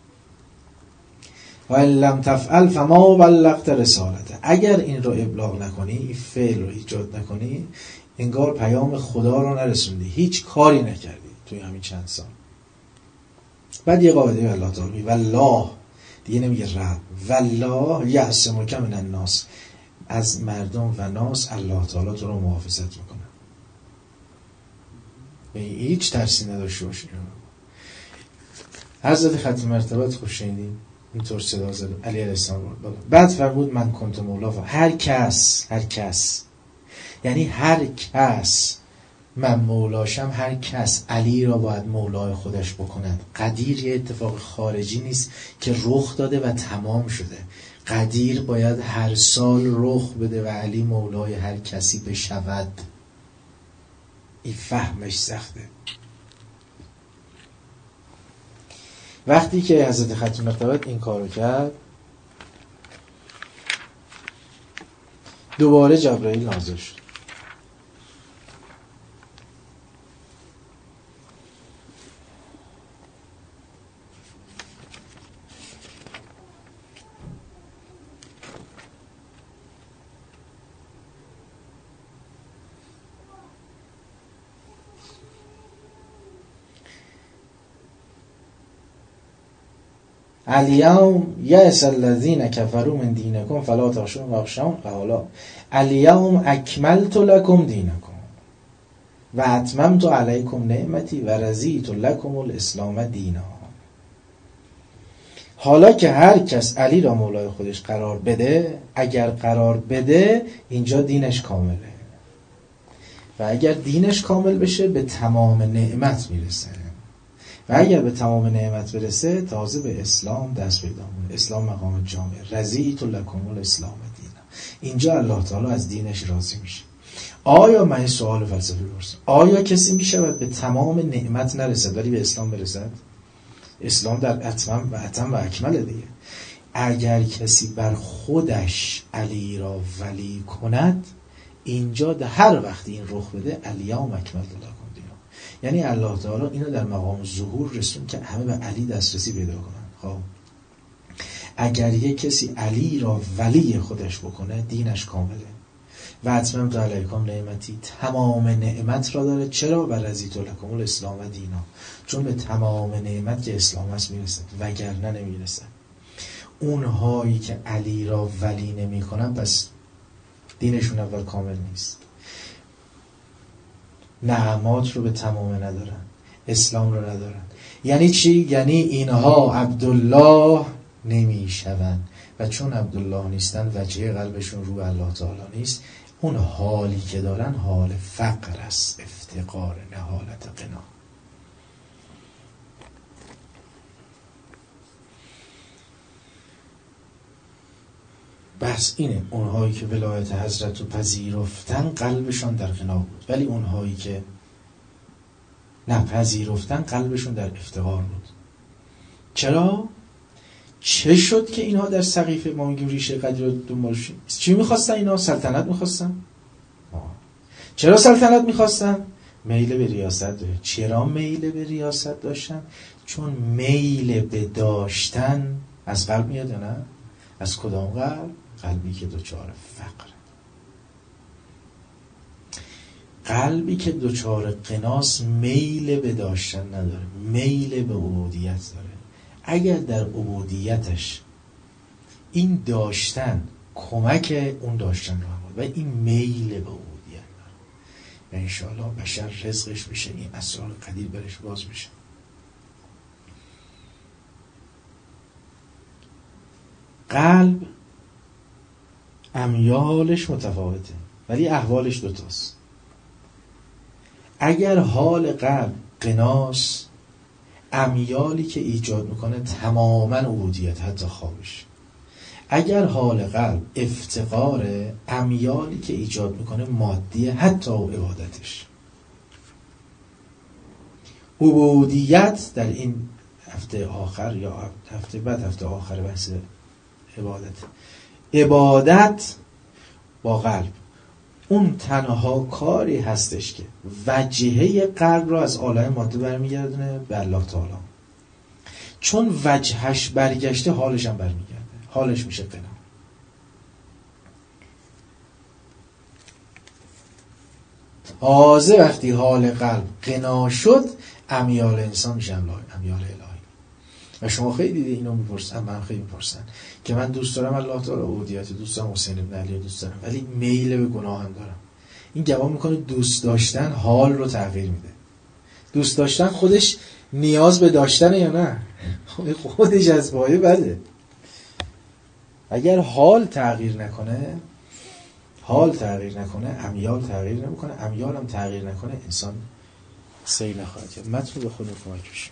و ان لم تفعل فما بلغت رسالته. اگر این رو ابلاغ نکنی، این فعل رو ایجاد نکنی، انگار پیام خدا رو نرسوندی، هیچ کاری نکردی توی همین چند سال. بعد یه قاعده الله تعالی میگه والله، دیگه نمیگه رب، والله یعصمک من الناس. از مردم و ناس الله تعالی تو رو محافظت میکنه، هیچ ترسی نداشته باشی. حضرت ختم مرتبت خوش شنیدین اینطور صدا زد علی علیه السلام. بعد فرمود من کنت مولا. هر کس یعنی هر کس من مولاشم، هر کس علی را باید مولای خودش بکند. قدیر یه اتفاق خارجی نیست که رخ داده و تمام شده. قدیر باید هر سال رخ بده و علی مولای هر کسی بشود. این فهمش سخته. وقتی که حضرت ختم مرتبت این کارو کرد، دوباره جبرائیل نازل شد. الیوم یأس الذین کفروا من دینکم فلا تخشوهم واخشون. قالا الیوم اکملت لکم دینکم و اتممت علیکم نعمتی و رضیت لکم الاسلام دینا. حالا که هر کس علی را مولای خودش قرار بده، اگر قرار بده اینجا دینش کامله، و اگر دینش کامل بشه به تمام نعمت میرسه، و اگر به تمام نعمت برسه تازه به اسلام دست پیدا کنه. اسلام مقام جامع. رضیت لکم الاسلام دینا. اینجا الله تعالی از دینش راضی میشه. آیا من سوال فلسفی پرسیدم، آیا کسی میشود به تمام نعمت نرسد ولی به اسلام برسد؟ اسلام در اتمام و اکمل دیگه. اگر کسی بر خودش علی را ولی کند، اینجا در هر وقت این رخ بده الیوم اکملت لکم. یعنی الله تعالی اینو در مقام ظهور رسون که همه به علی دسترسی پیدا کنن. خب اگر یک کسی علی را ولی خودش بکنه دینش کامله. و اتممت علیکم نعمتی، تمام نعمت را داره. چرا؟ و رضیت لکم الاسلام دینا، چون به تمام نعمت که اسلام هست میرسه، وگرنه نمیرسه. اونهایی که علی را ولی نمی کنن پس دینشون اول کامل نیست، نعمات رو به تمام ندارن، اسلام رو ندارن. یعنی چی؟ یعنی اینها عبدالله نمیشوند و چون عبدالله نیستن وجه قلبشون رو الله تعالی نیست. اون حالی که دارن حال فقر است، افتقار، نه حالت غنا. بس اینه، اونهایی که ولایت حضرت رو پذیرفتن قلبشان در غنا بود، ولی اونهایی که نپذیرفتن قلبشون در افتقار بود. چرا؟ چه شد که اینها در سقیفه ما میگیم ریشه قدیر رو دنبالش؟ چی میخواستن اینا؟ سلطنت میخواستن؟ چرا سلطنت میخواستن؟ میل به ریاست داشتن. چرا میل به ریاست داشتن؟ چون میل به داشتن از قلب میاد یا نه؟ از کدام قلب؟ قلبی که دچار فقر، قلبی که دچار قناس میل به داشتن نداره، میل به عبودیت داره. اگر در عبودیتش این داشتن کمک اون داشتن رو هم و این میل به عبودیت داره و انشاءالله بشر رزقش بشه این اسرار قدیر برش باز بشه. قلب امیالش متفاوته ولی احوالش دوتاست. اگر حال قلب قناس، امیالی که ایجاد میکنه تماما عبودیت حتی خوابش. اگر حال قلب افتقاره، امیالی که ایجاد میکنه مادیه حتی عبادتش. عبودیت در این هفته آخر یا هفته بعد هفته آخر بحث عبادت با قلب اون تنها کاری هستش که وجهه قلب رو از عالم ماده برمیگردونه به الله تعالی. چون وجهش برگشته حالش هم برمیگرده، حالش میشه قنا. تازه وقتی حال قلب قنا شد امیال انسان میشه امیال الهی. و شما خیلی دیده اینو میپرسن، من خیلی میپرسن که من دوست دارم الله تعالی عبودیت، دوست دارم حسین بن علی دوست دارم، ولی میل به گناه هم دارم. این جواب میکنه دوست داشتن حال رو تغییر میده. دوست داشتن خودش نیاز به داشتنه یا نه؟ خودش از پایه بده. اگر حال تغییر نکنه، امیال تغییر نمیکنه، امیال هم تغییر نکنه، انسان سیر نخواهد کرد. متن به خود کمک میشه.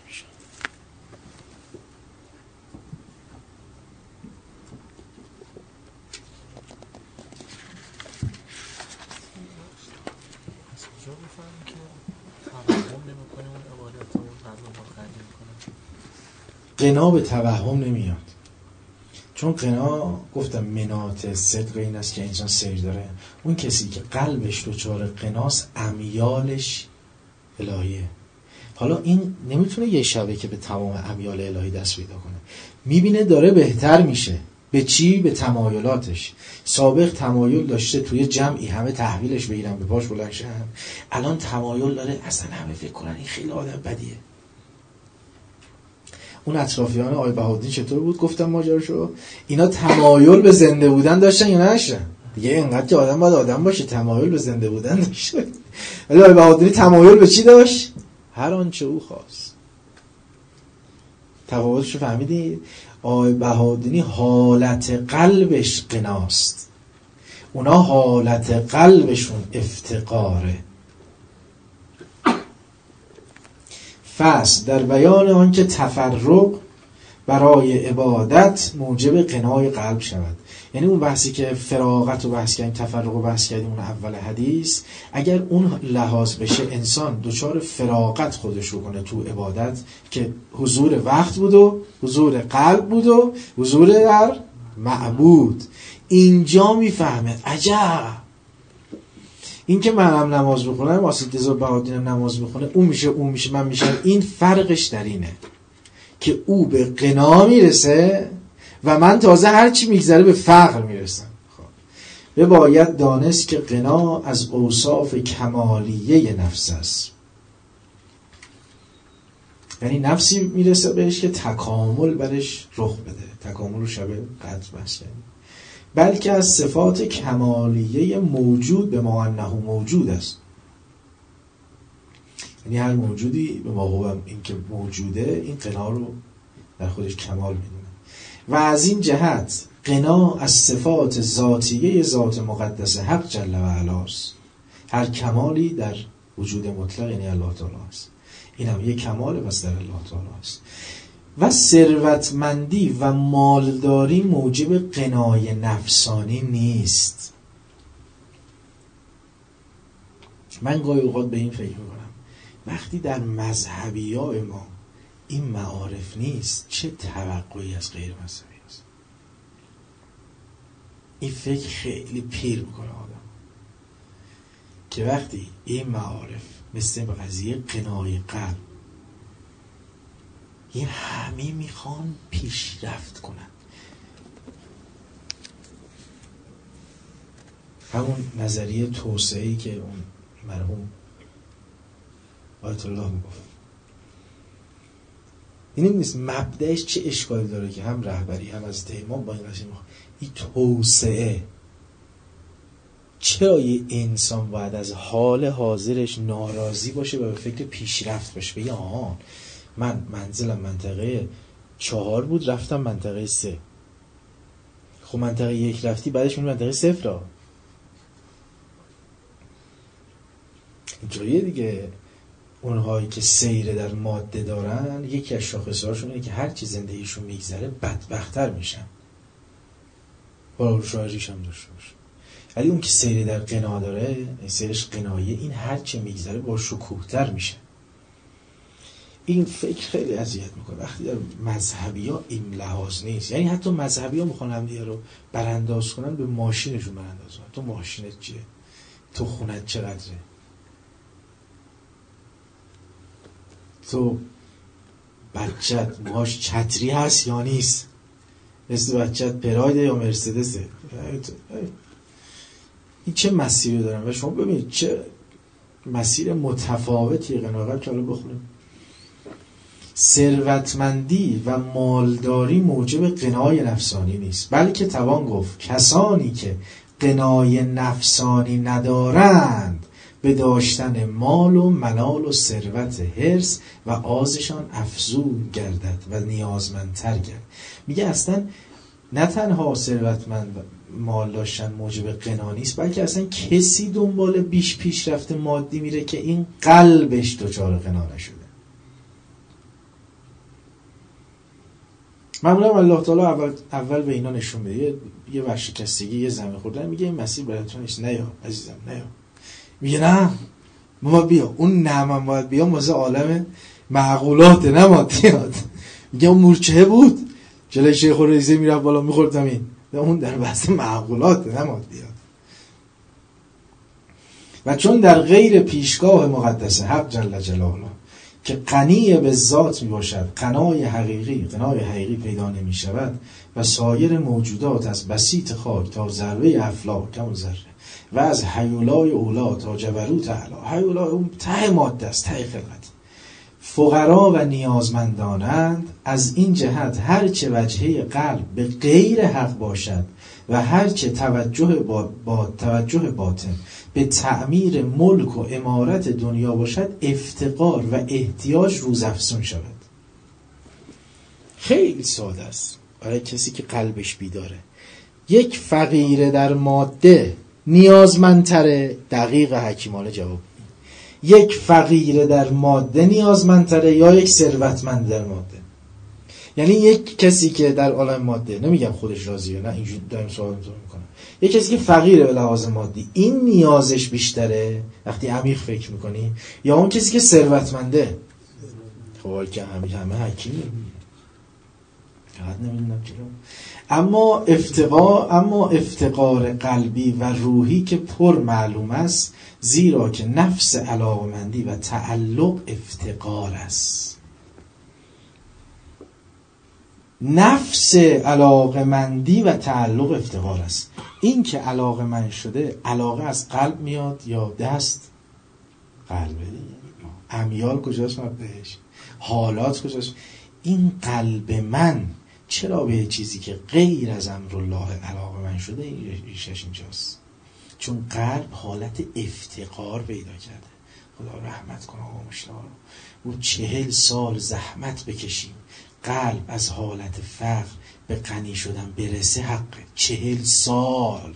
قنا به توهم نمیاد، چون قنا گفتم مناط صدق این است که انسان سیر داره. اون کسی که قلبش دچار قناست امیالش الهیه. حالا این نمیتونه یه شبه که به تمام امیال الهی دست پیدا کنه، میبینه داره بهتر میشه. به چی؟ به تمایلاتش. سابق تمایل داشته توی جمعی همه تحویلش بگیرن به پاش بلند شن، الان تمایل داره اصلا همه فکر کنن این خیلی آدم بدیه. اون اطرافیان آقای بهاءالدین چطور بود؟ گفتم ماجراشو. اینا تمایل به زنده بودن داشتن یا نداشتن؟ دیگه اینقدر که آدم باید آدم باشه، تمایل به زنده بودن داشته. ولی آقای بهاءالدین تمایل به چی داشت؟ هر آنچه او خواست. تفاوتشو فهمیدید؟ آقای بهاءالدین حالت قلبش قناست، اونا حالت قلبشون افتقاره. فصل در بیان آن که تفرق برای عبادت موجب قنای قلب شود. یعنی اون بحثی که فراغت رو بحث کردیم، تفرق رو بحث کردیم اون اول حدیث، اگر اون لحاظ بشه انسان دچار فراغت خودش رو کنه تو عبادت که حضور وقت بود و حضور قلب بود و حضور در معبود، اینجا میفهمه عجب این که منم نماز بخونم واسه رضا بهاءالدین نماز بخونه اون میشه من میشم. این فرقش در اینه که او به قنا میرسه و من تازه هر چی میگذره به فقر میرسم. خب باید دانست که قنا از اوصاف کمالیه نفس است. یعنی نفسی میرسه بهش که تکامل برش رخ بده. تکامل رو شبه قدر بحث کردیم. بلکه از صفات کمالیه موجود به ما انه موجود است. یعنی هر موجودی به ما هو این که موجوده این غنا رو در خودش کمال میدونه. و از این جهت غنا از صفات ذاتیه ذات مقدس حق جل و علاست. هر کمالی در وجود مطلق یعنی الله تعالی است. این هم یک کمال پس در الله تعالی است. و ثروتمندی و مالداری موجب غنای نفسانی نیست. من گاهی اوقات به این فکر میکنم وقتی در مذهبیای ما این معارف نیست چه توقعی از غیر مذهبی است. این فکر خیلی پیر میکنه آدم که وقتی این معارف مثل به قضیه غنای قلب این همه میخوان پیشرفت کنن. همون نظریه توسعه‌ای که اون مرحوم آیت الله میگفت این نیست مبدأش چه اشکالی داره که هم رهبری هم از امام با این قضیه این توسعه. چرا یه انسان باید از حال حاضرش ناراضی باشه و به فکر پیشرفت باشه؟ بگه آها من منزلم منطقه 4 بود رفتم منطقه 3. خب منطقه 1 رفتی بعدش میری منطقه 0 اینجوریه دیگه. اونهایی که سیر در ماده دارن یکی از شاخصهاشون اینه که هرچی زندگیشون میگذره بدبختر میشن. بالا شاعریش هم داشته باشه. ولی اون که سیر در غنا داره سیرش غنایه این هرچی میگذره با شکوه‌تر میشه. این فکر خیلی اذیت میکنه وقتی در مذهبی ها این لحاظ نیست. یعنی حتی مذهبی ها میخوان هم دیگه رو برانداز کنن به ماشینشون برانداز کنن. تو ماشینت چیه؟ تو خونت چقدره؟ تو بچت موهاش چتری هست یا نیست؟ مثل بچت پرایده یا مرسدسه؟ این چه مسیری دارن؟ و شما ببینید چه مسیر متفاوتی قناعت که حالا بخونیم. ثروتمندی و مالداری موجب غنای نفسانی نیست، بلکه توان گفت کسانی که غنای نفسانی ندارند به داشتن مال و منال و ثروت حرص و آزشان افزون گردد و نیازمندتر گردد. میگه اصلا نه تنها ثروتمند مال داشتن موجب غنا نیست، بلکه اصلا کسی دنبال پیشرفت مادی میره که این قلبش دچار غنا نشده. معمولا الله تعالی اول به اینا نشون میده یه ورشکستگی یه زمین خوردن، میگه این مسیر برای تو نیست، نیا عزیزم نیا. میگه نه ما بیا، اون نه من باید بیام واسه عالم معقولات نه مادیات. میگه اون مورچه بود جلوی شیخ الرضا میرفت بالا میخورد زمین، اون در بحث معقولات نه مادیات. و چون در غیر پیشگاه مقدس حق جل جلاله که غنی به ذات می باشد غنای حقیقی پیدا نمی شود و سایر موجودات از بسیط خاک تا ذره افلاک همون ذره و از هیولای اولا تا جبروت اعلی، هیولای اون ته ماده است، ته خلقت، فقرا و نیازمندانند. از این جهت هرچه وجهه قلب به غیر حق باشد و هرچه توجه باطن به تعمیر ملک و امارت دنیا باشد افتقار و احتیاج روزافزون شود. خیلی ساده است برای کسی که قلبش بیداره. یک فقیر در ماده نیازمندتره، دقیق حکیمانه جواب. یک فقیر در ماده نیازمندتره یا یک ثروتمند در ماده؟ یعنی یک کسی که در عالم ماده، نمیگم خودش راضیه، نه اینجوری داریم سوال میکنم، یک کسی که فقیره به لحاظ مادی این نیازش بیشتره وقتی عمیق فکر میکنی، یا اون کسی که ثروتمنده؟ خب که همه حکیمه نمیدونم چرا. اما افتقار قلبی و روحی که پر معلوم است، زیرا که نفس علاقمندی و تعلق افتقار است. نفس علاقمندی و تعلق افتقار است. این که علاقمند شده، علاقه از قلب میاد یا دست؟ قلبه. امیال کجاست مبدأش؟ حالات کجاست؟ این قلب من چرا به چیزی که غیر از امرالله علاقه من شده این ریشش اینجاست. چون قلب حالت افتقار پیدا کرده. خدا رحمت کنه آقا مشتاق رو 40 سال زحمت بکشیم قلب از حالت فقر به غنی شدن برسه حقه. 40 سال.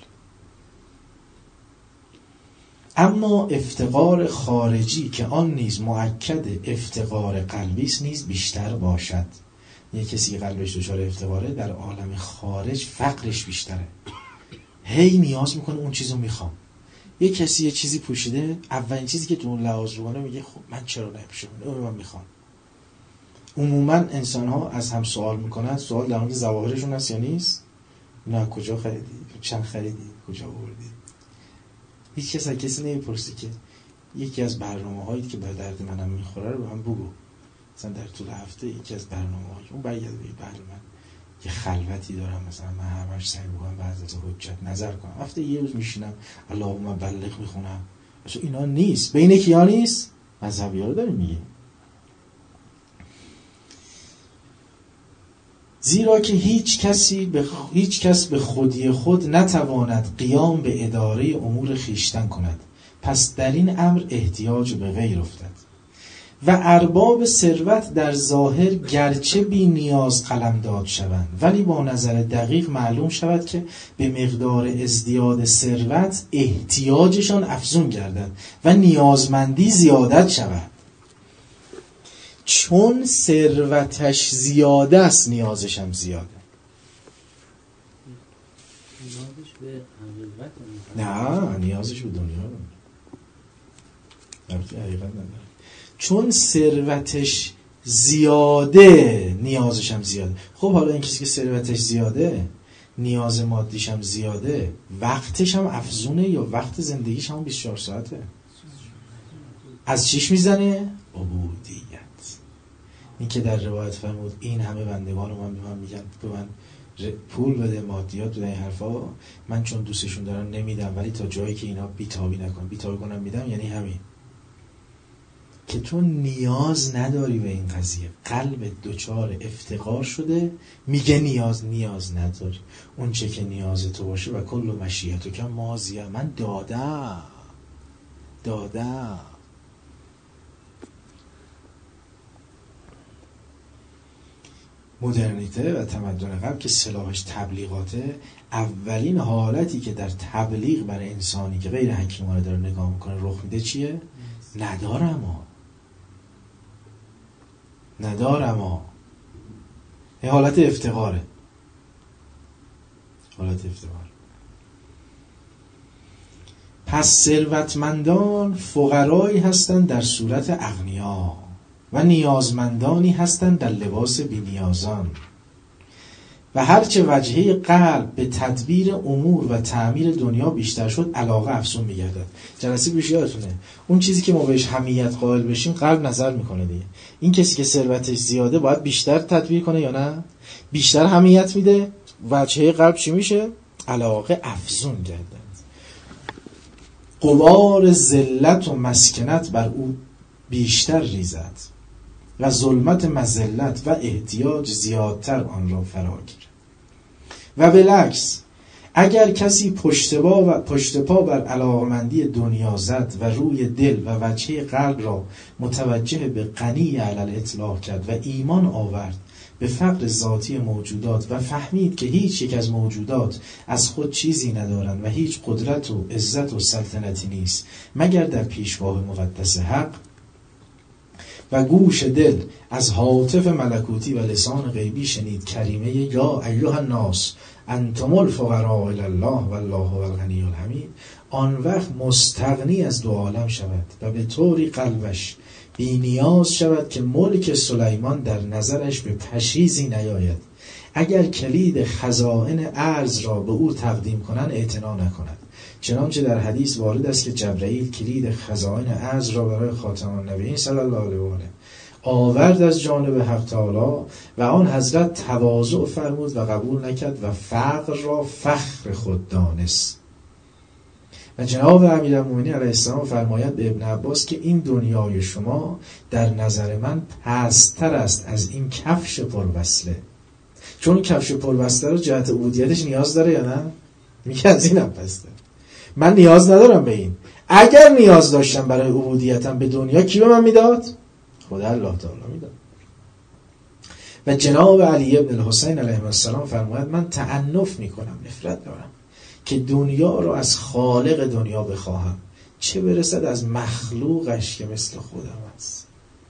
اما افتقار خارجی که آن نیز مؤکد افتقار قلبی است نیز بیشتر باشد. یه کسی قلبش دچار افتقاره در عالم خارج فقرش بیشتره، هی نیاز میکنه اون چیزو میخوام. یه کسی یه چیزی پوشیده، اولین چیزی که تو اون لحاظ رو کنه میگه خب من چرا نمیشم، اون من میخوام. عموما انسان ها از هم سوال میکنن، سوال در مورد ظواهرشون هست یا نیست؟ نه کجا خریدی؟ چند خریدی؟ کجا آوردی؟ هیچ کس از کسی نمیپرسی که یکی از برنامه‌هایی که به درد منم میخوره رو به من بگو. مثلا در طول هفته یکی از برنامه‌ها اون برگرده بگه بله من یه خلوتی دارم، مثلا من همش سعی می‌کنم بعضی از حجت نظر کنم، هفته یه روز میشینم اللهم بلغ میخونم. اصلا اینا نیست. بین کیا نیست؟ مذهبی‌ها رو داریم میگه. زیرا که هیچ کس به خودی خود نتواند قیام به اداره امور خویشتن کند، پس در این امر احتیاج به غیر افتد. و ارباب ثروت در ظاهر گرچه بی نیاز قلمداد شوند، ولی با نظر دقیق معلوم شود که به مقدار ازدیاد ثروت احتیاجشان افزون گردد و نیازمندی زیادت شود. چون ثروتش زیاده است نیازش هم زیاده. نیازش به حقیقت نه، نیازش به دنیا رو در حقیقت نداره. چون ثروتش زیاده نیازش هم زیاده. خب حالا این کسی که ثروتش زیاده نیاز مادیش هم زیاده، وقتش هم افزونه یا وقت زندگیش هم 24 ساعته. از چیش میزنه؟ عبودیت. این که در روایت فرمود این همه بندگان من به من میگن به من پول بده، مادیات بده، این حرفا، من چون دوستشون دارم نمیدم، ولی تا جایی که اینا بیتابی نکن، بیتابی کنم میدم. یعنی همین که تو نیاز نداری به این قضیه، قلب دچار افتقار شده، میگه نیاز نداری. اون چه که نیاز تو باشه و کل مشیتو که ماضیه، من دادم. مدرنیته و تمدن قبل که سلاحش تبلیغاته، اولین حالتی که در تبلیغ برای انسانی که غیر حکیمانه داره نگاه میکنه رخ میده چیه؟ ندارم. این حالت افتقاره. پس ثروتمندان فقرایی هستند در صورت اغنیا و نیازمندانی هستند در لباس بی‌نیازان. و هرچه وجهه قلب به تدبیر امور و تعمیر دنیا بیشتر شد، علاقه افزون می‌گردد. جلسه پیش یادتونه اون چیزی که ما بهش حمیت قائل بشیم قلب نظر میکنه دیگه. این کسی که ثروتش زیاده باید بیشتر تدبیر کنه یا نه؟ بیشتر حمیت میده، وجهه قلب چی میشه؟ علاقه افزون گردد. غبار ذلت و مسکنت بر او بیشتر ریزد و ظلمت مذلت و احتیاج زیادتر آن را فرا گیرد. و بالعکس اگر کسی پشت پا بر علاقمندی دنیا زد و روی دل و وجه قلب را متوجه به غنی علی الاطلاق کرد و ایمان آورد به فقر ذاتی موجودات و فهمید که هیچ یک از موجودات از خود چیزی ندارند و هیچ قدرت و عزت و سلطنتی نیست مگر در پیشگاه مقدس حق، و گوش دل از هاتف ملکوتی و لسان غیبی شنید کریمه یا ایها الناس انتم الفقراء الی الله والله هو الغنی الحمید، آن وقت مستغنی از دو عالم شود و به طوری قلبش بی نیاز شود که ملک سلیمان در نظرش به پشیزی نیاید. اگر کلید خزائن ارض را به او تقدیم کنند اعتنا نکند، چنانچه در حدیث وارد است که جبرئیل کلید خزائن ارض را برای خاتم النبیین صلی الله علیه و آله آورد از جانب حق تعالی و آن حضرت تواضع فرمود و قبول نکرد و فقر را فخر خود دانست. و جناب امیرالمومنین علیه السلام فرماید به ابن عباس که این دنیای شما در نظر من پست‌تر است از این کفش پروصله. چون کفش پربسته رو جهت عبودیتش نیاز داره یا نه؟ میگه از اینم پسته. من نیاز ندارم به این. اگر نیاز داشتم برای عبودیتم به دنیا، کی به من میداد؟ خدا الله تعالی میداد. و جناب علی ابن الحسین علیه السلام فرمود من تعنف میکنم، نفرت دارم که دنیا رو از خالق دنیا بخواهم، چه برسد از مخلوقش که مثل خودم است.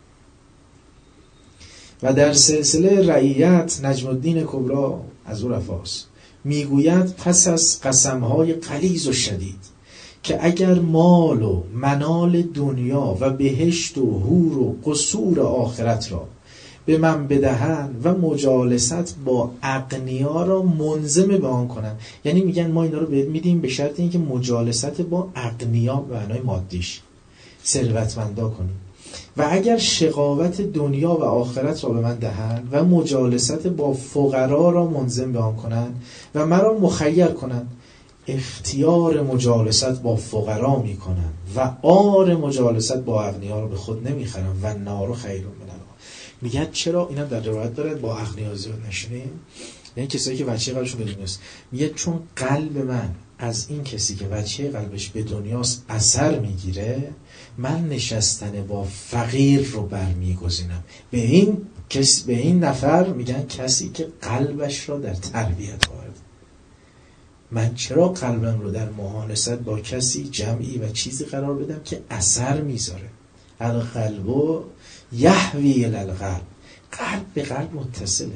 و در سلسله رعیت نجم الدین کبرا از عرفاست میگوید پس از قسمهای غلیظ و شدید که اگر مال و منال دنیا و بهشت و حور و قصور آخرت را به من بدهن و مجالست با اغنیا را منظم به آن کنن، یعنی میگن ما اینا رو بهت میدیم به شرط اینکه مجالست با اغنیا به معنای مادیش ثروتمندا کنیم، و اگر شقاوت دنیا و آخرت را به من دهند و مجالست با فقرا را منظم به آن کنند و مرا مخیر کنند، اختیار مجالست با فقرا می کنند و آر مجالست با اغنیا را به خود نمیخرم و نار خیر من. میگن چرا؟ اینم در روایت داره با اغنیا زیاد نشینیم، یعنی کسایی که وجه قلبشون به دنیاست. میگه چون قلب من از این کسی که وجه قلبش به دنیاست اثر میگیره، من نشستن با فقیر رو برمیگزینم. به این نفر میگن کسی که قلبش را در تربیت آورد. من چرا قلبم رو در مهانست با کسی جمعی و چیزی قرار بدم که اثر میذاره؟ القلب یحوی الالقلب، قلب به قلب متصله،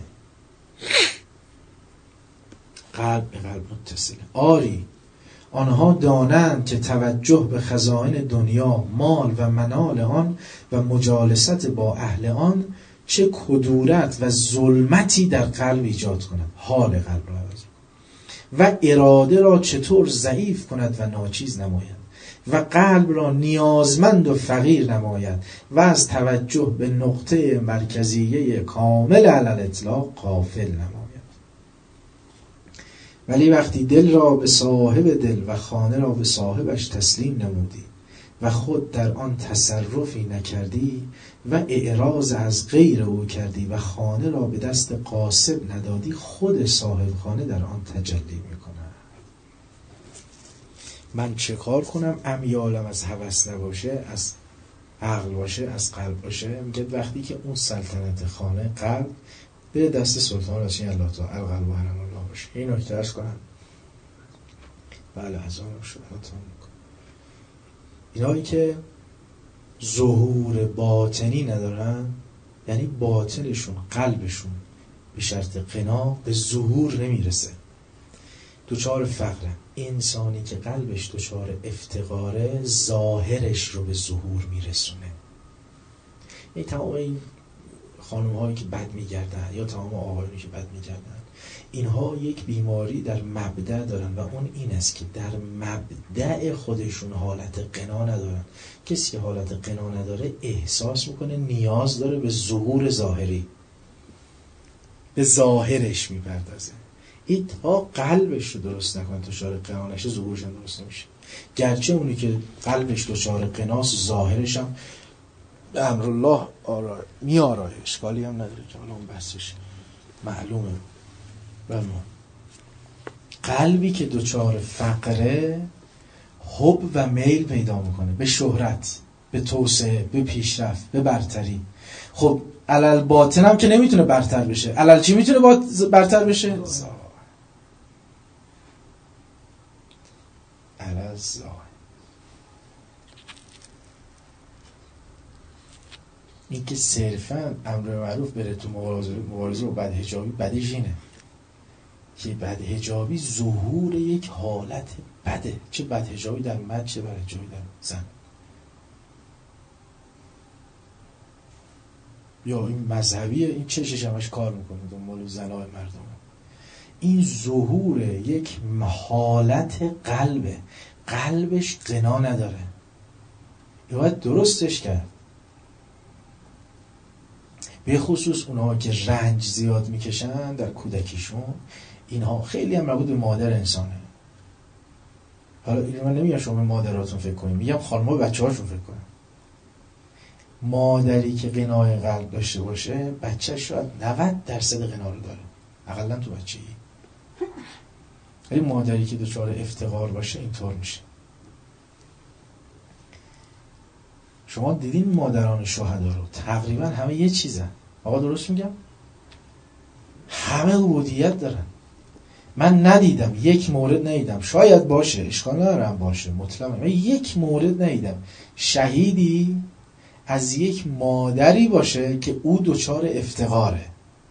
قلب به قلب متصله. آری آنها دانند که توجه به خزائن دنیا، مال و منال آن و مجالست با اهل آن چه کدورت و ظلمتی در قلب ایجاد کند، حال قلب را عوض و اراده را چطور ضعیف کند و ناچیز نماید و قلب را نیازمند و فقیر نماید و از توجه به نقطه مرکزیه کامل علی الاطلاق غافل نماید. ولی وقتی دل را به صاحب دل و خانه را به صاحبش تسلیم نمودی و خود در آن تصرفی نکردی و اعراض از غیر او کردی و خانه را به دست قاصب ندادی، خود صاحب خانه در آن تجلی میکند. من چه کار کنم امیالم از هوس نباشه، از عقل باشه، از قلب باشه؟ میگه وقتی که اون سلطنت خانه قلب به دست سلطان رسول الله تعالی القلب و حرم الله باشه. این نکته ارز کنم. بله از آنم شد اینایی که ظهور باطنی ندارن، یعنی باطنشون قلبشون به شرط قنا به ظهور نمیرسه، دوچار فقره. انسانی که قلبش دوچار افتقاره ظاهرش رو به ظهور میرسونه. این تمام این خانم هایی که بد میگردن یا تمام آقایونی که بد میگردن، اینها یک بیماری در مبدأ دارن و اون این است که در مبدأ خودشون حالت قنا ندارن. کسی که حالت قنا نداره احساس میکنه نیاز داره به ظهور ظاهری، به ظاهرش میپردازه. این تا قلبش رو درست نکنه دچار قنا نشه، ظهورش هم درست نمیشه. گرچه اونی که قلبش دچار قناست ظاهرش هم به امر الله میارای، اشکالی هم نداره که حالا اون بحثش معلومه. قلبی که دچار فقره حب و میل پیدا میکنه به شهرت، به توسعه، به پیشرفت، به برتری. خب علل باطن هم که نمیتونه برتر بشه. علل چی میتونه برتر بشه؟ علل ظاهر. این که صرفا امر معروف بره تو مبارزه با بدحجابی، بدش اینه که بدحجابی ظهور یک حالت بده، چه بدحجابی در مرد چه بدحجابی در زن. یا این مذهبیه، این چشش همش کار میکنه دنبال زنای مردم. این ظهور یک حالت قلبه، قلبش قنا نداره، یا باید درستش کرد. به خصوص اونها که رنج زیاد میکشن در کودکیشون، اینها خیلی هم مربوط به مادر انسانه. حالا این من نمیگم شما مادراتون فکر کنیم، میگم خانم‌ها به بچه‌هاشون فکر کنیم. مادری که قنای قلب داشته باشه، بچه شاید 90% قنا رو داره. اقلا تو بچگی. ولی مادری که دچار افتقار باشه اینطور میشه. شما دیدین مادران شهدا رو تقریبا همه یه چیزن. آقا درست میگم؟ همه عبودیت دارن. من ندیدم، یک مورد ندیدم، شاید باشه، اشکال ندارم باشه، مطلقا من یک مورد ندیدم شهیدی از یک مادری باشه که او دچار افتقاره.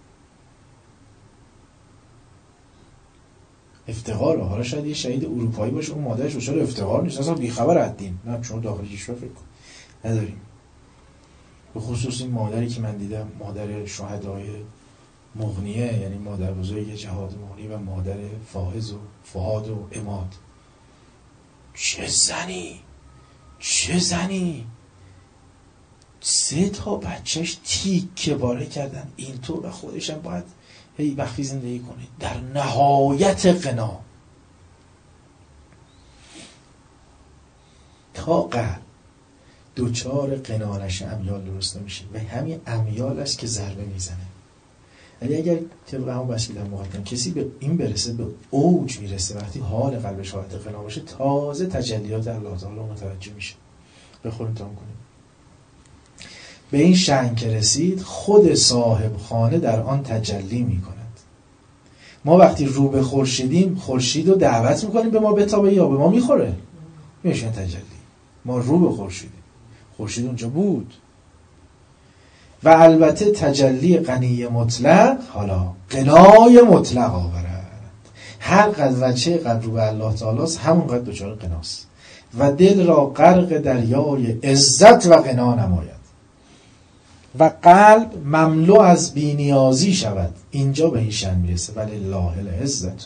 افتقاره. حالا شاید یه شهید اروپایی باشه اون مادرش دچار افتقار نیست، اصلا بیخبر از دین. نه چون داخل کشور فکر کن نداریم. به خصوص این مادری که من دیدم، مادر شهدای مغنیه، یعنی مادر بزرگ جهاد مغنی و مادر فائز و فؤاد و عماد. چه زنی 3 بچهش تیکه باره کردن اینطور و خودشم باید هی بخفی زندگی کنه در نهایت غنا تا قلب دوچار غنا نشه امیال درست نمیشه و همین امیال است که ضربه میزنه. ولی اگر طبق همون بسیدن مقدم کسی به این برسه، به اوج میرسه وقتی حال قلبش حالت غنا باشه، تازه تجلیات الله تعالی متوجه میشه. بخوریم تا کنیم. به این شأن که رسید خود صاحب خانه در آن تجلی میکند. ما وقتی رو به خورشیدیم، خورشید رو دعوت میکنیم به ما بتابه یا به ما میخوره، میشه تجلی. ما رو به خورشیدیم، خورشید اونجا بود. و البته تجلی غنی مطلق حالا غنای مطلق آورد. هر قدر وجه قدر رو به الله تعالی است همون قدر دچار غناست و دل را غرق دریای عزت و غنا نماید و قلب مملو از بی‌نیازی شود. اینجا به این شأن میرسه. ولله العزت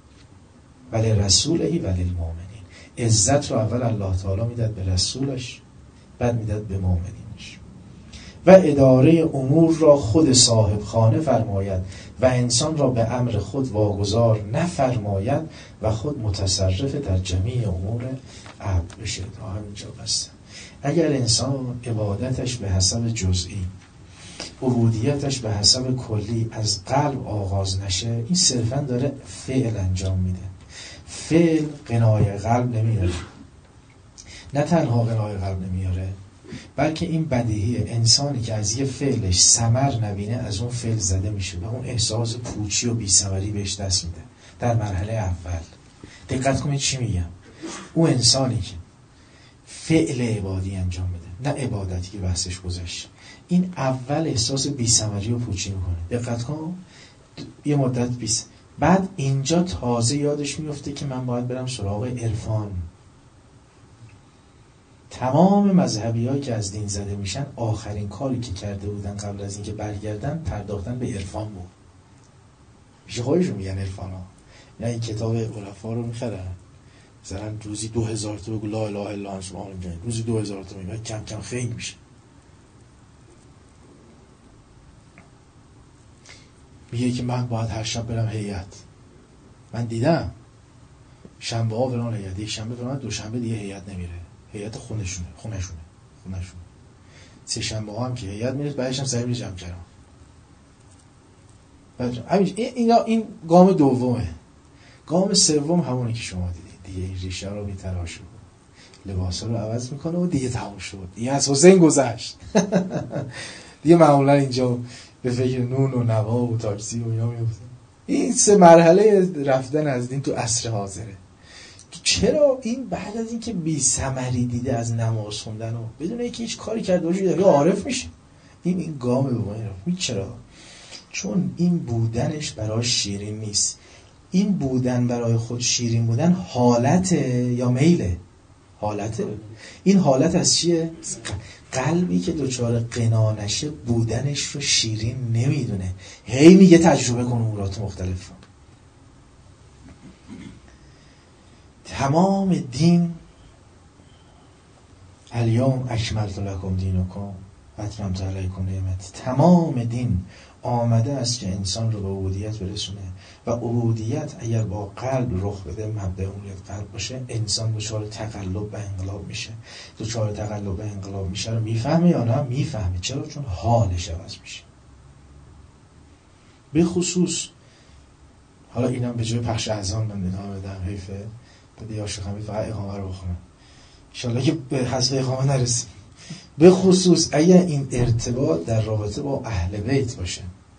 ولرسوله وللمؤمنین. عزت رو اول الله تعالی میداد به رسولش، بعد میداد به مؤمنینش. و اداره امور را خود صاحب خانه فرماید و انسان را به امر خود واگذار نفرماید و خود متصرف در جمیع امور عبد بشه. تا همینجا بسته. اگر انسان عبادتش به حسب جزئی، عبودیتش به حسب کلی از قلب آغاز نشه، این صرفا داره فعل انجام میده. فعل غنای قلب نمیاره. نه تنها غنای قلب نمیاره، بلکه این بدیهی انسانی که از یه فعلش ثمر نبینه از اون فعل زده میشه و اون احساس پوچی و بی‌ثمری بهش دست میده در مرحله اول. دقت کنید چی میگم. اون انسانی که فعل عبادی انجام میده، نه عبادتی که بحثش گذشت، این اول احساس بی‌ثمری و پوچی میکنه. دقت کن یه مدت بعد اینجا تازه یادش میفته که من باید برم سراغ عرفان. تمام مذهبی‌هایی که از دین زده میشن آخرین کاری که کرده بودن قبل از اینکه برگردن پرداختن به عرفان بود. پیش خودشون میگن عرفان ها، یعنی این کتاب عرفا رو میخرن مثلا روزی 2000 تا بگو لا اله الا الله سبحان الله، روزی 2000 تا میگه کم کم خیلی میشه. میگه که من باید هر شب برم هیئت. من دیدم شنبه ها برن هیئت، یک شنبه برن، دوشنبه دیگه هیئت نمیره، هیئت خونشونه. سه شنبه ها هم که هیئت میره، بعدش هم سری میره جمع کردم. این گام دومه. گام سوم همونه که شما دیدید دیگه. این ریشه رو میتراشه، لباس رو عوض میکنه و دیگه تموم شد، دیگه از حسین گذشت. دیگه معمولا اینجا به فکر نون و نوا و تاکسی و اینا میفته. این 3 مرحله رفتن از دین تو عصر حاضره. چرا این بعد از اینکه بی ثمری دیده از نماز خوندن و بدون اینکه هیچ کاری کرده باشه دیگه عارف میشه، این گام دومه رفت. چرا؟ چون این بودنش برای شیرین نیست. این بودن برای خود شیرین بودن حالته یا میله؟ حالته. این حالت از چیه؟ قلبی که دوچار غنا نشه بودنش رو شیرین نمیدونه، هی میگه تجربه کن امورات مختلف. تمام دین الیوم اکملت لکم دینکم و اتممت علیکم نعمتی، تمام دین آمده است که انسان رو به عبودیت برسونه و عبودیت اگر با قلب رخ بده، مبدأ عبودیت قلب باشه، انسان دچار تقلب به انقلاب میشه. دچار تقلب به انقلاب میشه رو میفهمه یا نه؟ میفهمه. چرا؟ چون حالش عوض میشه. به خصوص حالا اینم به جای پخش اذان من ادامه بدم، حیفه بده یا شیخ حمید فقط اقامه رو بخونم انشالله که به حذف اقامه نرسیم. به خصوص اگر این ارتباط در رابطه با اهل بیت باشه،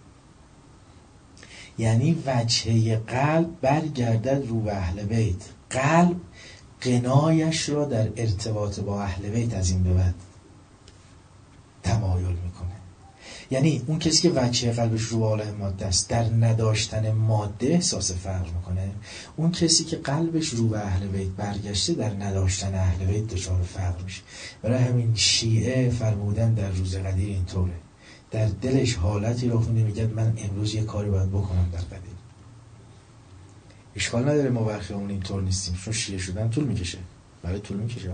یعنی وجهه قلب برگردد رو به اهل بیت، قلب قنایش را در ارتباط با اهل بیت از این به بعد تمایل میکنه. یعنی اون کسی که وجهه قلبش رو به عالم ماده است در نداشتن ماده احساس فقر میکنه، اون کسی که قلبش رو به اهل بیت برگشته در نداشتن اهل بیت دچار فقر میشه. برای همین شیعه فرمودن در روز قدیر اینطوره، در دلش حالتی رو خونده میگه من امروز یه کاری باید بکنم در قدیر. اشکال نداره ما برخی همون اینطور نیستیم، چون شیعه شدن طول میکشه. برای طول میکشه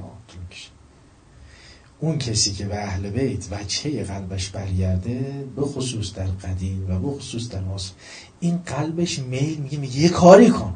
اون کسی که به اهل بیت وجهه قلبش برگرده، به خصوص در قدیم و به خصوص در معاصر، این قلبش میل میگه یه کاری کن.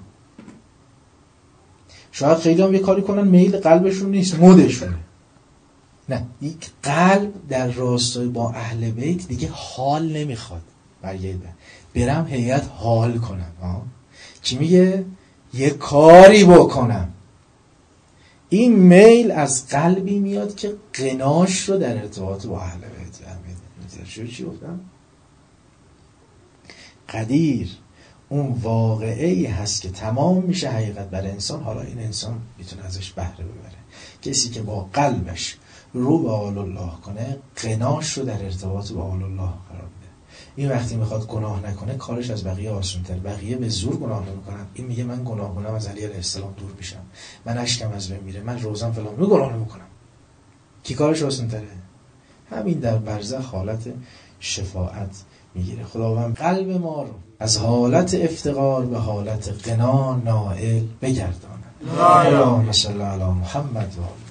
شاید خیلی هم یه کاری کنن میل قلبشون نیست، مودشونه. نه، یک قلب در راستای با اهل بیت دیگه حال نمیخواد برگرده، برم هیئت حال کنم. چی میگه؟ یه کاری بکنم. این میل از قلبی میاد که قناش رو در ارتباط با اهل بیت. چی گفتم؟ قدیر اون واقعی هست که تمام میشه حقیقت برای انسان. حالا این انسان میتونه ازش بهره ببره. کسی که با قلبش رو به آل الله کنه، قناش رو در ارتباط با آل الله قرار میده. این وقتی میخواد گناه نکنه کارش از بقیه آسان‌تر. بقیه به زور گناه نمیکنن، این میگه من گناه کنم از علی علیه السلام دور میشم، من اشکم از بین میره، من روزم فلان، من گناه نمیکنم. کی کارش آسان‌تره؟ همین در برزخ حالت شفاعت میگیره. خداوند قلب ما رو از حالت افتقار به حالت قنا نائل بگرداند. اللهم صل علی محمد و